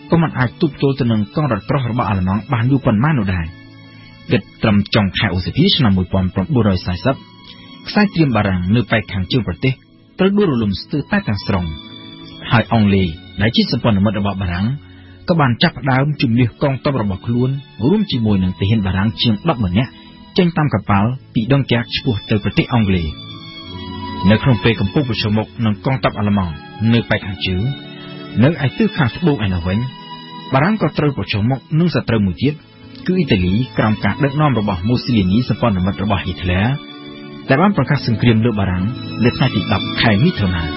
ក៏មិនអាចទប់ទល់ទៅនឹងកងរថក្រោះរបស់អាល្លឺម៉ង់បានយូរប៉ុន្មាននោះដែរគិតត្រឹមចុងខែឧសភាឆ្នាំmột nghìn chín trăm bốn mươiខ្សែត្រៀមបារាំងនៅប៉ែកខាងជើងប្រទេសត្រូវដួលរលំស្ទើរតែទាំងស្រុងហើយអង់គ្លេសដែលជាសម្ព័ន្ធមិត្តរបស់បារាំងក៏បានចាប់ផ្ដើមជំនះកងទ័ពរបស់ខ្លួនរួមជាមួយនឹងទាហានបារាំងជាងដប់ម៉ឺននាក់ចេញតាមកប៉ាល់ពីដងកែកឆ្ពោះទៅប្រទេសអង់គ្លេសនៅក្នុងពេលកំពុងប្រឈមមុខនឹងកងទ័ពអាល្លឺម៉ង់នៅប៉ែកខាងជើងនៅឯទិសខាងត្បូងឯនោះវិញបារាំងក៏ត្រូវប្រឈមមុខនឹងសត្រូវមួយទៀតគឺអ៊ីតាលីក្រោមការដឹកនាំរបស់មូសូលីនីសម្ព័ន្ធមិត្តរបស់ហ៊ីតឡែរដែលបានប្រកាសសង្គ្រាមលើបារាំងនៅថ្ងៃទីដប់ខែមិថុនា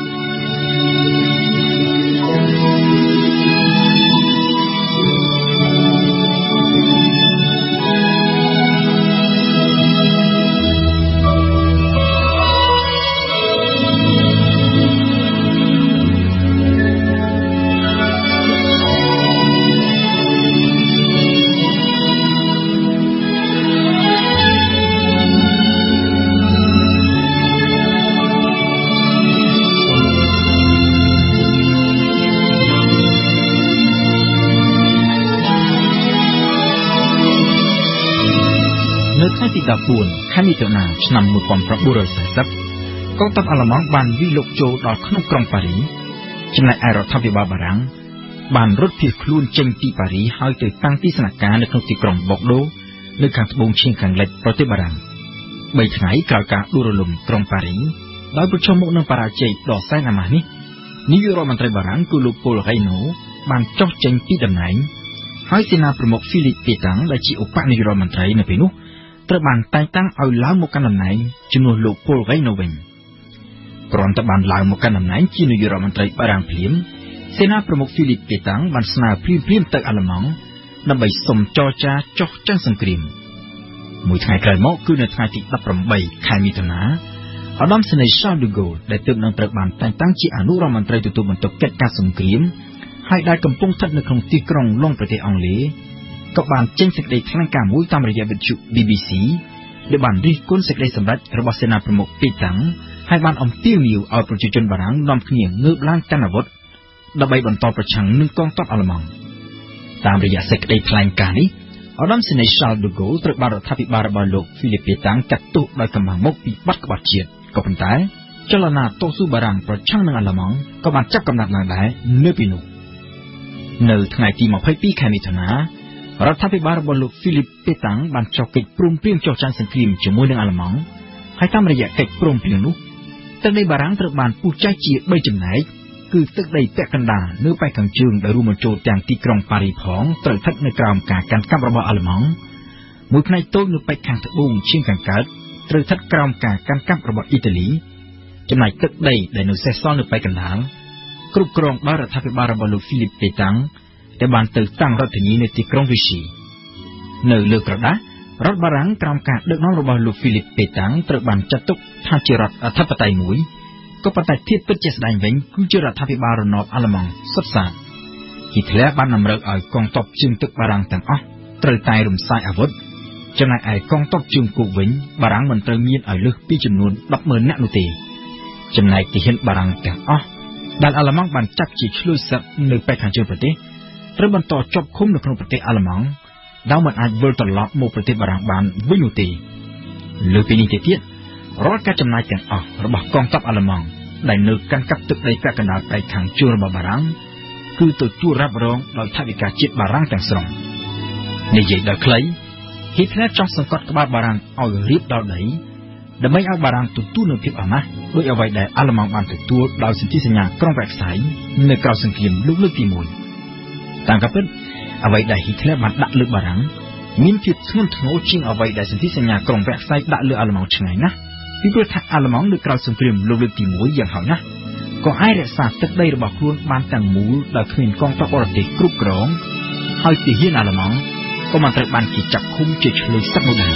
ទីដប់បួនខែមិថុនាឆ្នាំmột nghìn chín trăm bốn mươiកងទ័ពអាល្លឺម៉ង់បានវិលលោកចូលដល់ក្នុងក្រុងប៉ារីចំណែកឯរដ្ឋាភិបាលបារាំងបានរត់ភៀសខ្លួនចេញពីប៉ារីហើយទៅតាំងទីស្នាក់ការនៅក្នុងទីក្រុងបូកដូនៅខាងត្បូងឈៀងខាងលិចប្រទេសបារាំងបីថ្ងៃក្រោយការដួលរលំក្រុងប៉ារីដោយប្រឈមមុខនឹងបរាជ័យដ៏សែនអាម៉ាស់នេះនាយករដ្ឋមន្ត្រីបារាំងគឺលោកប៉ូលរ៉េណូបានចុះចេញពីតំណែងហើយសេនាប្រមុខហ្វីលីបពេតាំងដែលជាឧបនាយករដ្ឋមន្ត្រីនៅពេលនោះត្រូវបានតែងតាំងឲ្យឡើងមកកាន់តំណែងជំនួសលោកប៉ូលរ៉េណូវិញគ្រាន់តែបានឡើងមកកាន់តំណែងជានាយករដ្ឋមន្ត្រីបារាំងភ្លាមសេនាប្រមុខហ្វីលីបពេតាំងបានស្នើភ្លាមភ្លាមទៅអាល្លឺម៉ង់ដើម្បីសុំចរចាចុះចាញ់សង្គ្រាមមួយថ្ងៃក្រោយមកគឺនៅថ្ងៃទីដប់ប្រាំបីខែមិថុនាឧត្តមសេនីយ៍ Charles de Gaulle ដែលទើបនឹងត្រូវបានតែងតាំងជាអនុរដ្ឋមន្ត្រីទទួលបន្ទុកកិច្ចការសង្គ្រាមហើយដែលកំពុងស្ថិតនៅក្នុងទីក្រុងឡុងប្រទេសអង់គ្លេសក៏បានចេញសេចក្តីថ្លែងការណ៍មួយតាមរយៈវិទ្យុ B B C ដែលបានរិះគន់សេចក្តីសម្រេចរបស់សេនាប្រមុខពេតាំងហើយបានអំពាវនាវឲ្យប្រជាជនបារាំងនាំគ្នាងើបឡើងកាន់អាវុធដើម្បីបន្តប្រឆាំងនឹងកងទ័ពអាល្លឺម៉ង់តាមរយៈសេចក្តីថ្លែងការណ៍នេះឧត្តមសេនីយ៍ Charles de Gaulle ត្រូវបានរដ្ឋាភិបាលរបស់លោក Philippe Pétain កាត់ទោសដោយកម្បាំងមុខពីបាត់ក្បត់ជាតិក៏ប៉ុន្តែចលនាតស៊ូបារាំងប្រឆាំងនឹងអាល្លឺម៉ង់ក៏បានចាប់កំណត់ឡើងដែរនៅពេលនោះនៅថ្ងៃទីម្ភៃពីរខែមិថុនារដ្ឋាភិបាលរបស់លោក Philippe Pétain បានចុះកិច្ចព្រមព្រៀងចុះចាញ់សង្គ្រាមជាមួយនឹងអាល្លឺម៉ង់ហើយតាមរយៈកិច្ចព្រមព្រៀងនោះទឹកដីបារាំងត្រូវបានពុះចែកជាបីចំណែកគឺទឹកដីពាក់កណ្ដាលនៅប៉ែកខាងជើងដែលរួមបញ្ចូលទាំងទីក្រុងប៉ារីផងត្រូវស្ថិតនៅក្រោមការកាន់កាប់របស់អាល្លឺម៉ង់មួយផ្នែកតូចនៅប៉ែកខាងត្បូងឈៀងខាងកើតត្រូវស្ថិតក្រោមការកាន់កាប់របស់អ៊ីតាលីចំណែកទឹកដីដែលនៅសេសសល់នៅប៉ែកកណ្ដាលគ្រប់គ្រងដោយរដ្ឋាភិបាលរបស់លោក Philippe Pétain ដែលបានទៅតាំងរដ្ឋធានីនៅទីក្រុងវីស៊ីនៅលើក្រដាសរដ្ឋបារាំងក្រោមការដឹកនាំរបស់លោក Philippe Pétain ត្រូវបានចាត់ទុកថាជារដ្ឋអធិបតេយ្យមួយក៏ប៉ុន្តែធៀបពិតជាស្ដែងវិញគឺជារដ្ឋាភិបាលរណបអាល្លឺម៉ង់សុទ្ធសាធហ៊ីតឡែរបានតម្រូវឲ្យកងទ័ពជើងទឹកបារាំងទាំងអស់ត្រូវតែរំសាយអាវុធចំណែកឯកងទ័ពជើងគោកវិញបារាំងមិនត្រូវមានឲ្យលើសពីចំនួនដប់ម៉ឺននាក់នោះទេចំណែកទាហានបារាំងទាំងអស់ដែលអាល្លឺម៉ង់បានចាប់ជាឆ្លួយសឹកនៅប៉ែកខាងជើងប្រទេសត្រូវបន្តជាប់ឃុំនៅក្នុងប្រទេសអាល្លឺម៉ង់ដែលមិនអាចវិលត្រឡប់មកប្រទេសបារាំងបានវិញនោះទេលើពីនេះទៅទៀតរាល់ការចំណាយទាំងអស់របស់កងទ័ពអាល្លឺម៉ង់ដែលនៅកាន់កាប់ទឹកដីពាក់កណ្ដាលប៉ែកខាងជើងរបស់បារាំងគឺទទួលរ៉ាប់រងដោយថវិកាជាតិបារាំងទាំងស្រុងនិយាយដល់ខ្លីហ៊ីតឡែរចង់សង្កត់ក្បាលបារាំងឲ្យរៀបដល់ដីដើម្បីឲ្យបារាំងទទួលនូវភាពអាម៉ាស់ដោយអ្វីដែលអាល្លឺម៉ង់បានទទួលដោយសន្ធិសញ្ញាក្រុងវ៉ែកសាយនៅក្រៅសង្គ្រាមលោកលើកទីមួយតាមការពិតអ្វីដែលហ៊ីតឡែរបានដាក់លើបារាំងមានភាពធ្ងន់ធ្ងរជាងអ្វីដែលសន្ធិសញ្ញាក្រុងវ៉ែកសាយដាក់លើអាល្លឺម៉ង់ឆ្ងាយណាស់ពីព្រោះថាអាល្លឺម៉ង់នៅក្រៅសង្គ្រាមលោកលើកទីមួយយ៉ាងហោចណាស់ក៏អាចរក្សាទឹកដីរបស់ខ្លួនបានទាំងមូលដោយគ្មានកងទ័ពបរទេសគ្រប់គ្រងហើយទាហានអាល្លឺម៉ង់ក៏មិនត្រូវបានគេចាប់ឃុំជាឆ្លុយសឹកនោះដែរ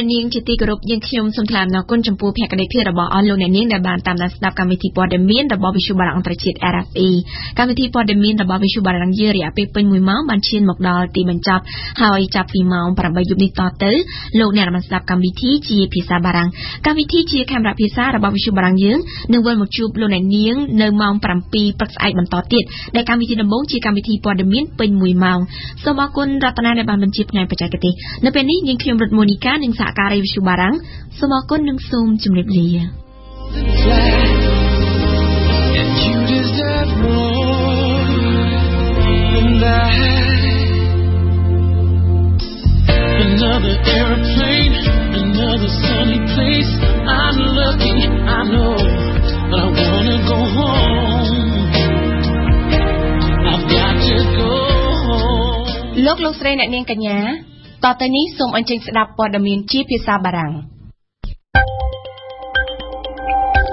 នាងជាទីគោរពយើងខ្ញុំសូមថ្លែងអំណរគុណចំពោះភក្ដីភាពរបស់អស់លោកអ្នកនាងដែលបានតាមដានស្ដាប់កម្មវិធីព័ត៌មានរបស់វិទ្យុបារាំងអន្តរជាតិ R F E កម្មវិធីព័ត៌មានរបស់វិទ្យុបារាំងយើងរយៈពេលពេញមួយម៉ោងបានឈានមកដល់ទីបញ្ចប់ហើយចាប់ពីម៉ោងeightយប់នេះតទៅលោកអ្នកបានស្ដាប់កម្មវិធីជាភាសាបារាំងកម្មវិធីជាខេមរៈភាសារបស់វិទ្យុបារាំងយើងនឹងវិលមកជួបលោកអ្នកនាងនៅម៉ោងsevenព្រឹកស្អែកបន្តទៀតដែលកម្មវិធីដំបូងជាកម្មវិធីព័ត៌មានពេញមួយម៉ោងសូមអរគុណរតនាដែលបានបញ្ជាផ្នែកបច្ចេកទេសនៅពេលនេះនាងខ្ញុំរតមូនីកានិងសហការីវិទ្យុបារាំងសូមអរគុណនិងសូមជម្រាបលា Another airplane, another sunny place. I'm lucky, I know, but I wanna go home. I've got to go home. លោកលោកស្រីអ្នកនាងកញ្ញាតទៅនេះសូមអញ្ជើញស្ដាប់ព័ត៌មានជាភាសាបារាំង